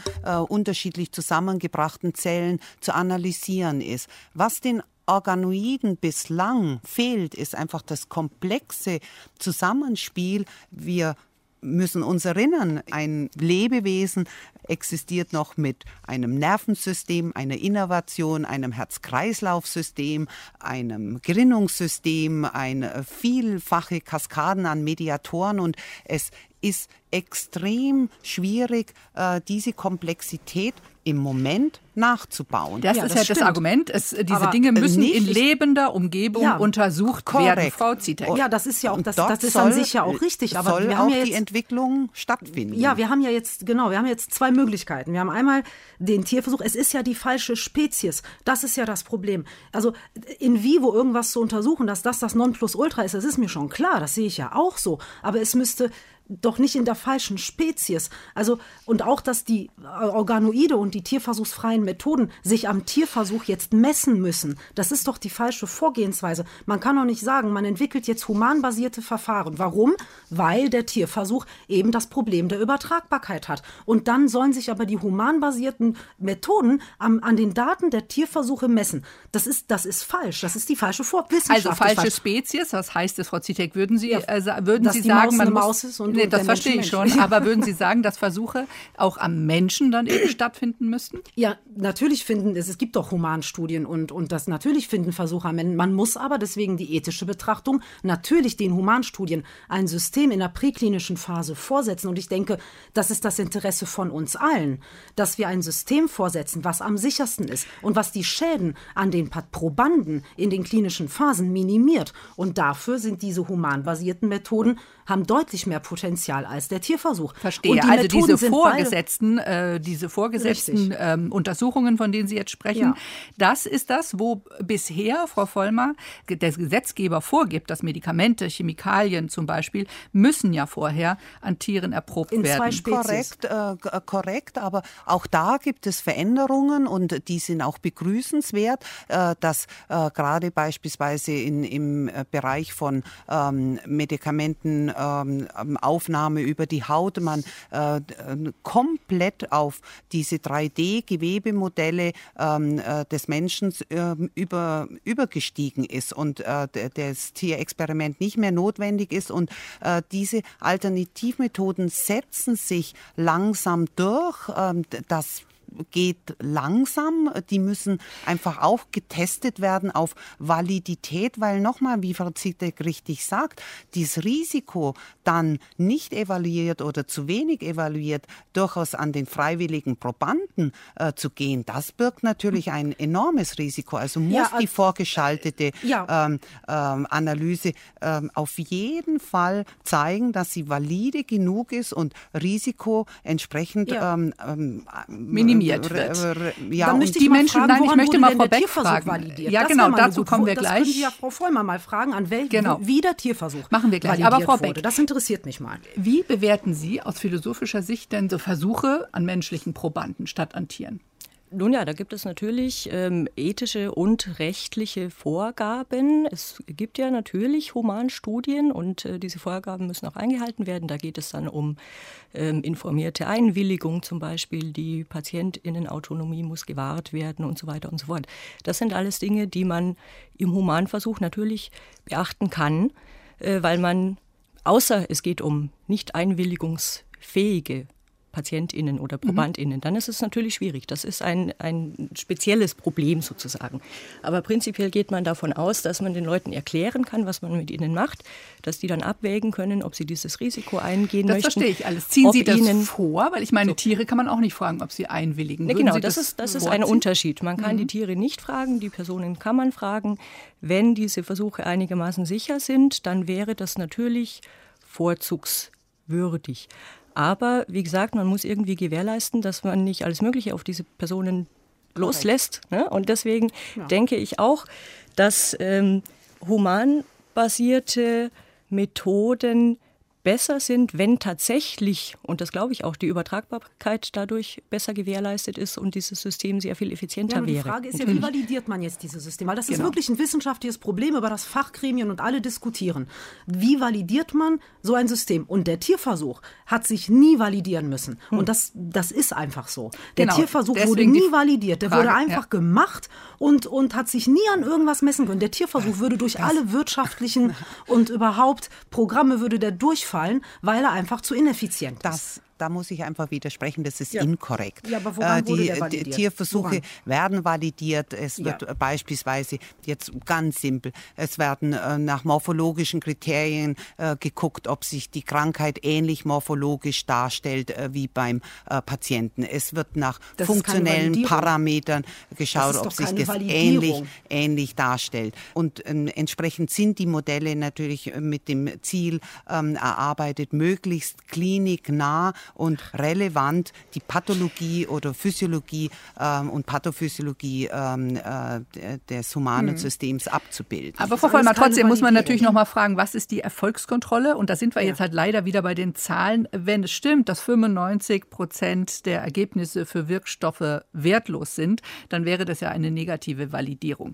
äh, unterschiedlich zusammengebrachten Zellen zu analysieren ist. Was den Organoiden bislang fehlt, ist einfach das komplexe Zusammenspiel. Wir müssen uns erinnern, ein Lebewesen existiert noch mit einem Nervensystem, einer Innervation, einem Herz-Kreislauf-System, einem Gerinnungssystem, eine vielfache Kaskaden an Mediatoren, und es ist extrem schwierig, diese Komplexität im Moment nachzubauen. Das ja, ist das ja stimmt. das Argument. Es, diese Aber Dinge müssen nicht, in lebender Umgebung ja, untersucht korrekt. werden, Frau Zitek. Ja, das ist ja auch, das, dort das ist soll, an sich ja auch richtig. Aber soll wir haben auch ja die jetzt, Entwicklung stattfinden. Ja, wir haben ja jetzt, genau, wir haben jetzt zwei Möglichkeiten. Wir haben einmal den Tierversuch. Es ist ja die falsche Spezies. Das ist ja das Problem. Also in vivo irgendwas zu untersuchen, dass das das Nonplusultra ist, das ist mir schon klar. Das sehe ich ja auch so. Aber es müsste doch nicht in der falschen Spezies. Also, und auch, dass die Organoide und die tierversuchsfreien Methoden sich am Tierversuch jetzt messen müssen. Das ist doch die falsche Vorgehensweise. Man kann doch nicht sagen, man entwickelt jetzt humanbasierte Verfahren. Warum? Weil der Tierversuch eben das Problem der Übertragbarkeit hat. Und dann sollen sich aber die humanbasierten Methoden am, an den Daten der Tierversuche messen. Das ist, das ist falsch. Das ist die falsche Vorwissenschaft. Also falsche Spezies, was heißt das, Frau Zitek? Würden Sie, Ja, äh, würden dass Sie die sagen, Maus man eine muss, Maus ist und nee, und das der verstehe ich Mensch schon, Mensch. aber würden Sie sagen, dass Versuche auch am Menschen dann eben stattfinden müssten? Ja, natürlich finden es, es gibt doch Humanstudien und, und das natürlich finden Versuche am Menschen. Man muss aber, deswegen die ethische Betrachtung, natürlich den Humanstudien ein System in der präklinischen Phase vorsetzen. Und ich denke, das ist das Interesse von uns allen, dass wir ein System vorsetzen, was am sichersten ist und was die Schäden an den Probanden in den klinischen Phasen minimiert. Und dafür sind diese humanbasierten Methoden, haben deutlich mehr Potenzial als der Tierversuch. Verstehe. Und die also Methoden diese sind vorgesetzten, äh, diese vorgesetzten ähm, Untersuchungen, von denen Sie jetzt sprechen, Ja. das ist das, wo bisher, Frau Vollmer, der Gesetzgeber vorgibt, dass Medikamente, Chemikalien zum Beispiel, müssen ja vorher an Tieren erprobt In werden. zwei Spezies. Korrekt, äh, korrekt, aber auch da gibt es Veränderungen und die sind auch begrüßenswert, äh, dass äh, gerade beispielsweise in, im Bereich von ähm, Medikamenten, ähm, Aufnahme über die Haut, man äh, komplett auf diese drei D Gewebemodelle ähm, äh, des Menschen äh, über, übergestiegen ist und äh, das Tierexperiment nicht mehr notwendig ist, und äh, diese Alternativmethoden setzen sich langsam durch. Ähm, das geht langsam, die müssen einfach auch getestet werden auf Validität, weil nochmal, wie Frau Zitek richtig sagt, dieses Risiko dann nicht evaluiert oder zu wenig evaluiert, durchaus an den freiwilligen Probanden äh, zu gehen, das birgt natürlich ein enormes Risiko. Also muss Ja, die vorgeschaltete ja. ähm, ähm, Analyse ähm, auf jeden Fall zeigen, dass sie valide genug ist und Risiko entsprechend Ja. ähm, ähm, Minimiert wird. Ja, Dann und möchte die ich mal Menschen- fragen, nein, ich woran möchte wurde mal denn Frau der Beck Tierversuch fragen. validiert? Ja, Das genau, wäre mal eine dazu gute- kommen wir das gleich. können Sie ja Frau Vollmer mal fragen, an wel Genau. wie der Tierversuch Machen wir gleich. validiert Aber Frau Beck- wurde. Das interessiert mich mal. Wie bewerten Sie aus philosophischer Sicht denn so Versuche an menschlichen Probanden statt an Tieren? Nun ja, da gibt es natürlich ähm, ethische und rechtliche Vorgaben. Es gibt ja natürlich Humanstudien und äh, diese Vorgaben müssen auch eingehalten werden. Da geht es dann um ähm, informierte Einwilligung zum Beispiel, die PatientInnenautonomie muss gewahrt werden und so weiter und so fort. Das sind alles Dinge, die man im Humanversuch natürlich beachten kann, äh, weil man, außer es geht um nicht einwilligungsfähige PatientInnen oder ProbandInnen, dann ist es natürlich schwierig. Das ist ein, ein spezielles Problem sozusagen. Aber prinzipiell geht man davon aus, dass man den Leuten erklären kann, was man mit ihnen macht, dass die dann abwägen können, ob sie dieses Risiko eingehen Das möchten. verstehe ich alles. Ziehen ob Sie das ihnen, vor? Weil ich meine, Tiere kann man auch nicht fragen, ob sie einwilligen. Ne, Würden genau, Sie das, ist, das ist ein vorziehen? Unterschied. Man kann die Tiere nicht fragen, die Personen kann man fragen. Wenn diese Versuche einigermaßen sicher sind, dann wäre das natürlich vorzugswürdig. Aber wie gesagt, man muss irgendwie gewährleisten, dass man nicht alles Mögliche auf diese Personen loslässt. Ne? Und deswegen ja. denke ich auch, dass ähm, humanbasierte Methoden besser sind, wenn tatsächlich, und das glaube ich auch, die Übertragbarkeit dadurch besser gewährleistet ist und dieses System sehr viel effizienter ja, aber die wäre. Die Frage ist ja, wie validiert man jetzt dieses System? Weil das genau. ist wirklich ein wissenschaftliches Problem, über das Fachgremien und alle diskutieren. Wie validiert man so ein System? Und der Tierversuch hat sich nie validieren müssen. Hm. Und das, das ist einfach so. Der genau. Tierversuch Deswegen wurde nie validiert. Der Frage, wurde einfach ja. gemacht und, und hat sich nie an irgendwas messen können. Der Tierversuch würde durch alle wirtschaftlichen und überhaupt Programme würde der durchfallen, weil er einfach zu ineffizient ist. Das Da muss ich einfach widersprechen, das ist ja. inkorrekt. Ja, aber woran die, wurde der validiert? Die Tierversuche woran? werden validiert. Es wird ja. beispielsweise, jetzt ganz simpel, es werden äh, nach morphologischen Kriterien äh, geguckt, ob sich die Krankheit ähnlich morphologisch darstellt äh, wie beim äh, Patienten. Es wird nach das funktionellen Parametern geschaut, ob sich das ähnlich, ähnlich darstellt. Und äh, entsprechend sind die Modelle natürlich mit dem Ziel ähm, erarbeitet, möglichst kliniknah und relevant die Pathologie oder Physiologie ähm, und Pathophysiologie ähm, äh, des humanen hm. Systems abzubilden. Aber Frau Vollmer, trotzdem muss man natürlich noch mal fragen, was ist die Erfolgskontrolle? Und da sind wir ja. jetzt halt leider wieder bei den Zahlen. Wenn es stimmt, dass fünfundneunzig Prozent der Ergebnisse für Wirkstoffe wertlos sind, dann wäre das ja eine negative Validierung.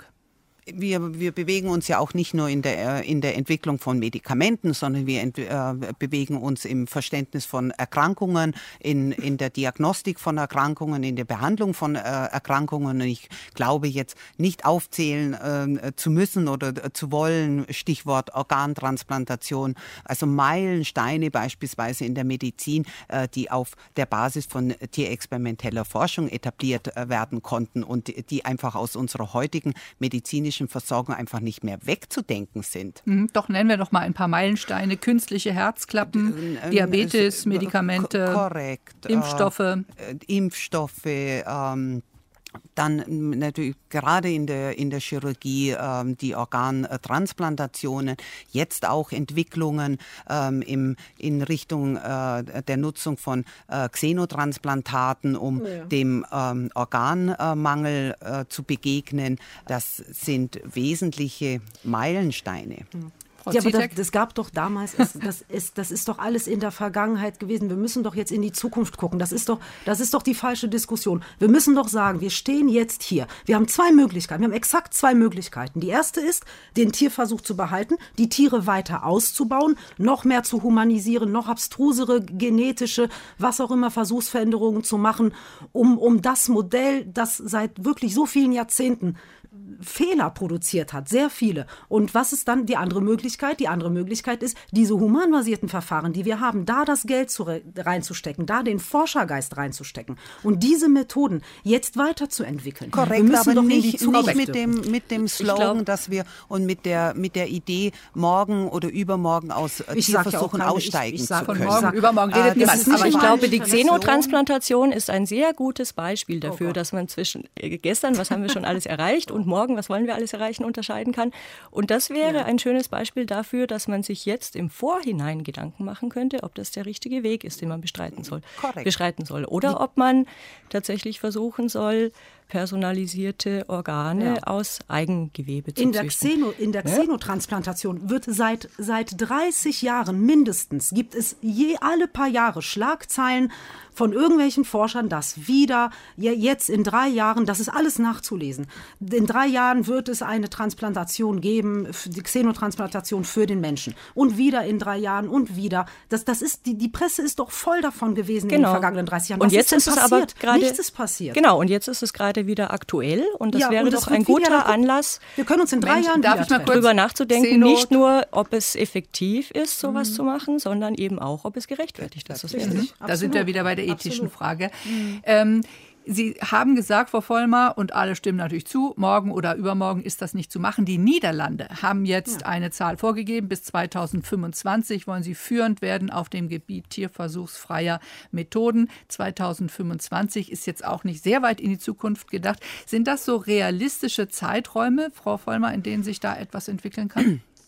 Wir, wir bewegen uns ja auch nicht nur in der, in der Entwicklung von Medikamenten, sondern wir ent, äh, bewegen uns im Verständnis von Erkrankungen, in, in der Diagnostik von Erkrankungen, in der Behandlung von äh, Erkrankungen. Und ich glaube jetzt nicht aufzählen äh, zu müssen oder äh, zu wollen, Stichwort Organtransplantation, also Meilensteine beispielsweise in der Medizin, äh, die auf der Basis von tierexperimenteller Forschung etabliert äh, werden konnten und die, die einfach aus unserer heutigen medizinischen Versorgung einfach nicht mehr wegzudenken sind. Mhm, doch, nennen wir doch mal ein paar Meilensteine. Künstliche Herzklappen, äh, äh, Diabetes, Medikamente, korrekt, Impfstoffe. Äh, Impfstoffe, ähm, dann natürlich gerade in der, in der Chirurgie ähm, die Organtransplantationen, jetzt auch Entwicklungen ähm, im, in Richtung äh, der Nutzung von äh, Xenotransplantaten, um ja. dem ähm, Organmangel äh, zu begegnen. Das sind wesentliche Meilensteine. Mhm. Ja, aber das, das gab doch damals, es, das, ist, das ist doch alles in der Vergangenheit gewesen. Wir müssen doch jetzt in die Zukunft gucken. Das ist doch, das ist doch die falsche Diskussion. Wir müssen doch sagen, wir stehen jetzt hier. Wir haben zwei Möglichkeiten. Wir haben exakt zwei Möglichkeiten. Die erste ist, den Tierversuch zu behalten, die Tiere weiter auszubauen, noch mehr zu humanisieren, noch abstrusere genetische, was auch immer, Versuchsveränderungen zu machen, um, um das Modell, das seit wirklich so vielen Jahrzehnten Fehler produziert hat, sehr viele. Und was ist dann die andere Möglichkeit? Die andere Möglichkeit ist, diese humanbasierten Verfahren, die wir haben, da das Geld zu, reinzustecken, da den Forschergeist reinzustecken und diese Methoden jetzt weiterzuentwickeln. Korrekt, wir müssen aber doch nicht, nicht mit dem, mit dem Slogan, glaub, dass wir und mit der, mit der Idee, morgen oder übermorgen aus ich Tierversuchen ja aussteigen ich, ich zu können. Von morgen, übermorgen redet äh, niemand. Aber ich glaube, die Xenotransplantation ist ein sehr gutes Beispiel dafür, oh dass man zwischen äh, gestern, was haben wir schon alles erreicht, und morgen, was wollen wir alles erreichen, unterscheiden kann. Und das wäre ja. ein schönes Beispiel dafür, dass man sich jetzt im Vorhinein Gedanken machen könnte, ob das der richtige Weg ist, den man bestreiten soll, beschreiten soll. Oder ob man tatsächlich versuchen soll, personalisierte Organe ja. aus Eigengewebe zu in der Xeno, in der Xenotransplantation wird seit, seit dreißig Jahren mindestens, gibt es je alle paar Jahre Schlagzeilen von irgendwelchen Forschern, dass wieder, ja, jetzt in drei Jahren, das ist alles nachzulesen, in drei Jahren wird es eine Transplantation geben, die Xenotransplantation für den Menschen. Und wieder in drei Jahren und wieder. Das, das ist, die, die Presse ist doch voll davon gewesen genau. in den vergangenen dreißig Jahren. Und Was jetzt ist, ist es passiert? aber gerade, nichts ist passiert. Genau, und jetzt ist es gerade wieder aktuell und das ja, wäre und doch ein guter wieder, Anlass, wir können uns in drei Mensch, Jahren darf ich mal kurz darüber nachzudenken, Xenot. nicht nur, ob es effektiv ist, sowas mhm. zu machen, sondern eben auch, ob es gerechtfertigt ist. Das mhm. Da sind wir wieder bei der ethischen Absolut. Frage. Mhm. Ähm, Sie haben gesagt, Frau Vollmer, und alle stimmen natürlich zu, morgen oder übermorgen ist das nicht zu machen. Die Niederlande haben jetzt ja. eine Zahl vorgegeben. Bis zweitausendfünfundzwanzig wollen sie führend werden auf dem Gebiet tierversuchsfreier Methoden. zweitausendfünfundzwanzig ist jetzt auch nicht sehr weit in die Zukunft gedacht. Sind das so realistische Zeiträume, Frau Vollmer, in denen sich da etwas entwickeln kann?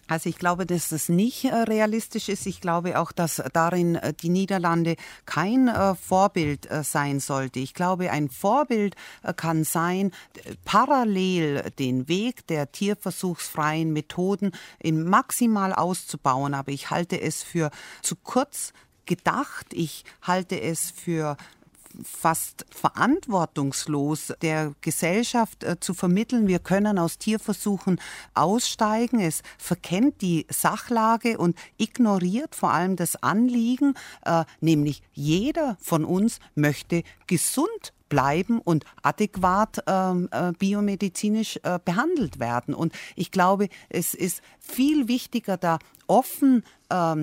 Also ich glaube, dass das nicht äh, realistisch ist. Ich glaube auch, dass darin äh, die Niederlande kein äh, Vorbild äh, sein sollte. Ich glaube, ein Vorbild äh, kann sein, äh, parallel den Weg der tierversuchsfreien Methoden in maximal auszubauen. Aber ich halte es für zu kurz gedacht. Ich halte es für fast verantwortungslos der Gesellschaft äh, zu vermitteln, wir können aus Tierversuchen aussteigen. Es verkennt die Sachlage und ignoriert vor allem das Anliegen, äh, nämlich jeder von uns möchte gesund bleiben und adäquat ähm, äh, biomedizinisch äh, behandelt werden. Und ich glaube, es ist viel wichtiger, da offen ähm,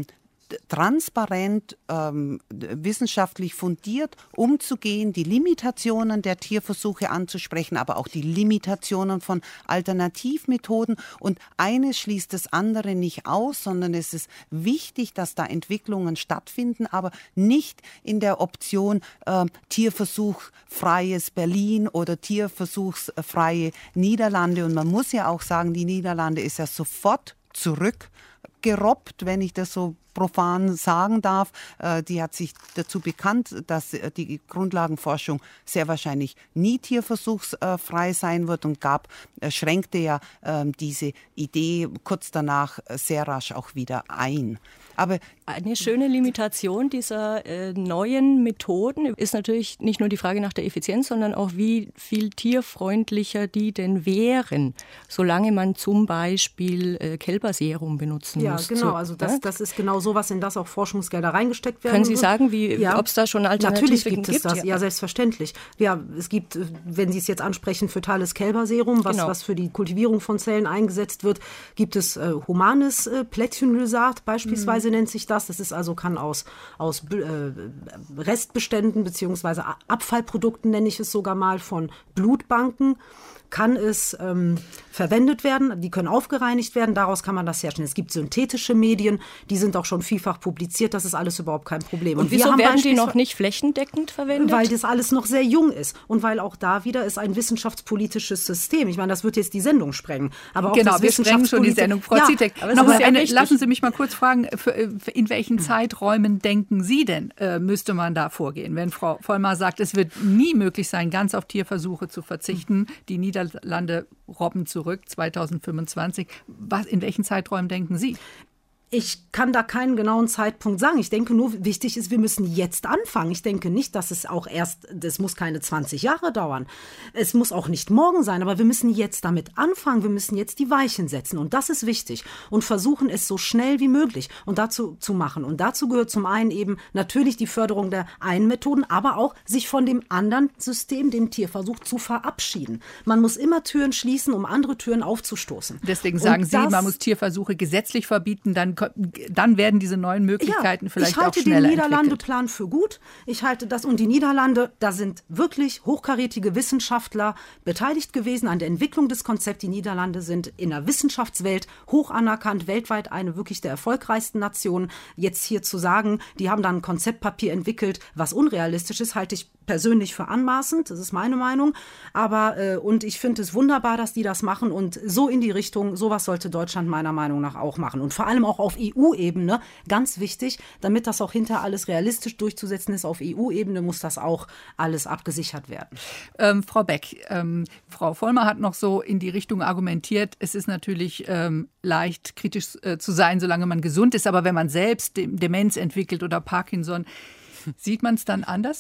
transparent, ähm, wissenschaftlich fundiert umzugehen, die Limitationen der Tierversuche anzusprechen, aber auch die Limitationen von Alternativmethoden. Und eines schließt das andere nicht aus, sondern es ist wichtig, dass da Entwicklungen stattfinden, aber nicht in der Option äh, tierversuchsfreies Berlin oder tierversuchsfreie Niederlande. Und man muss ja auch sagen, die Niederlande ist ja sofort zurückgerobbt, wenn ich das so profan sagen darf. Die hat sich dazu bekannt, dass die Grundlagenforschung sehr wahrscheinlich nie tierversuchsfrei sein wird und gab, schränkte ja diese Idee kurz danach sehr rasch auch wieder ein. Aber eine schöne Limitation dieser äh, neuen Methoden ist natürlich nicht nur die Frage nach der Effizienz, sondern auch, wie viel tierfreundlicher die denn wären, solange man zum Beispiel äh, Kälberserum benutzen ja, muss. Ja, genau. Zu, also das, ja? das ist genau sowas, in das auch Forschungsgelder reingesteckt werden. Können Sie sagen, wie, ja. ob es da schon Alternativen gibt? Natürlich gibt es das, ja. ja, selbstverständlich. Ja, es gibt, wenn Sie es jetzt ansprechen, fötales Kälberserum, was, genau. was für die Kultivierung von Zellen eingesetzt wird, gibt es äh, humanes äh, Plättchenlysat beispielsweise, mhm. nennt sich das. Das ist also, kann aus, aus äh, Restbeständen beziehungsweise Abfallprodukten, nenne ich es sogar mal, von Blutbanken, kann es ähm, verwendet werden, die können aufgereinigt werden, daraus kann man das herstellen. Es gibt synthetische Medien, die sind auch schon vielfach publiziert, das ist alles überhaupt kein Problem. Und, und wieso werden die noch nicht flächendeckend verwendet? Weil das alles noch sehr jung ist und weil auch da wieder ist ein wissenschaftspolitisches System. Ich meine, das wird jetzt die Sendung sprengen. Aber auch genau, das wir sprengen schon die Sendung. Frau ja, Zitek, noch mal eine, lassen Sie mich mal kurz fragen, für, in welchen Zeiträumen denken Sie denn, äh, müsste man da vorgehen? Wenn Frau Vollmar sagt, es wird nie möglich sein, ganz auf Tierversuche zu verzichten, die Niederlande robben zurück, zweitausendfünfundzwanzig. Was, in welchen Zeiträumen denken Sie? Ich kann da keinen genauen Zeitpunkt sagen. Ich denke nur, wichtig ist, wir müssen jetzt anfangen. Ich denke nicht, dass es auch erst, das muss keine zwanzig Jahre dauern. Es muss auch nicht morgen sein, aber wir müssen jetzt damit anfangen. Wir müssen jetzt die Weichen setzen und das ist wichtig und versuchen es so schnell wie möglich und dazu zu machen. Und dazu gehört zum einen eben natürlich die Förderung der einen Methoden, aber auch sich von dem anderen System, dem Tierversuch, zu verabschieden. Man muss immer Türen schließen, um andere Türen aufzustoßen. Deswegen sagen und Sie, man muss Tierversuche gesetzlich verbieten, dann dann werden diese neuen Möglichkeiten ja, vielleicht auch schneller entwickelt. Ich halte den Niederlande-Plan für gut. Ich halte das, und die Niederlande, da sind wirklich hochkarätige Wissenschaftler beteiligt gewesen an der Entwicklung des Konzepts. Die Niederlande sind in der Wissenschaftswelt hoch anerkannt, weltweit eine wirklich der erfolgreichsten Nationen. Jetzt hier zu sagen, die haben dann ein Konzeptpapier entwickelt, was unrealistisch ist, halte ich persönlich für anmaßend. Das ist meine Meinung. Aber, äh, und ich finde es wunderbar, dass die das machen und so in die Richtung, sowas sollte Deutschland meiner Meinung nach auch machen. Und vor allem auch auf E U-Ebene, ganz wichtig, damit das auch hinter alles realistisch durchzusetzen ist, auf E U-Ebene muss das auch alles abgesichert werden. Ähm, Frau Beck, ähm, Frau Vollmar hat noch so in die Richtung argumentiert, es ist natürlich ähm, leicht kritisch äh, zu sein, solange man gesund ist, aber wenn man selbst Demenz entwickelt oder Parkinson, sieht man es dann anders?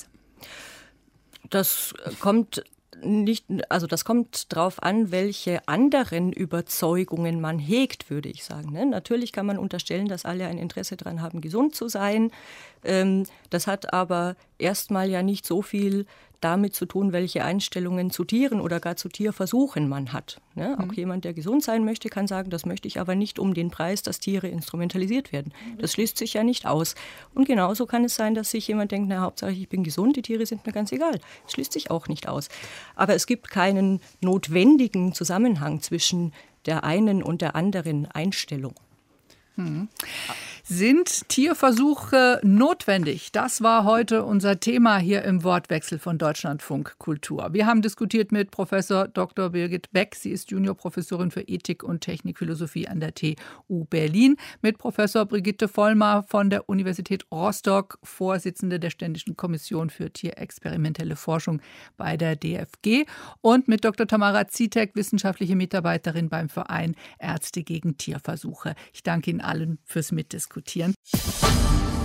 Das kommt nicht, also das kommt drauf an, welche anderen Überzeugungen man hegt, würde ich sagen. Ne? Natürlich kann man unterstellen, dass alle ein Interesse daran haben, gesund zu sein. Ähm, das hat aber erstmal ja nicht so viel damit zu tun, welche Einstellungen zu Tieren oder gar zu Tierversuchen man hat. Ne? Mhm. Auch jemand, der gesund sein möchte, kann sagen, das möchte ich aber nicht um den Preis, dass Tiere instrumentalisiert werden. Das schließt sich ja nicht aus. Und genauso kann es sein, dass sich jemand denkt, na, Hauptsache ich bin gesund, die Tiere sind mir ganz egal. Das schließt sich auch nicht aus. Aber es gibt keinen notwendigen Zusammenhang zwischen der einen und der anderen Einstellung. Mhm. Sind Tierversuche notwendig? Das war heute unser Thema hier im Wortwechsel von Deutschlandfunk Kultur. Wir haben diskutiert mit Professor Doktor Birgit Beck. Sie ist Juniorprofessorin für Ethik und Technikphilosophie an der T U Berlin. Mit Professor Brigitte Vollmar von der Universität Rostock, Vorsitzende der Ständischen Kommission für tierexperimentelle Forschung bei der D F G. Und mit Doktor Tamara Zitek, wissenschaftliche Mitarbeiterin beim Verein Ärzte gegen Tierversuche. Ich danke Ihnen allen fürs Mitdiskutieren.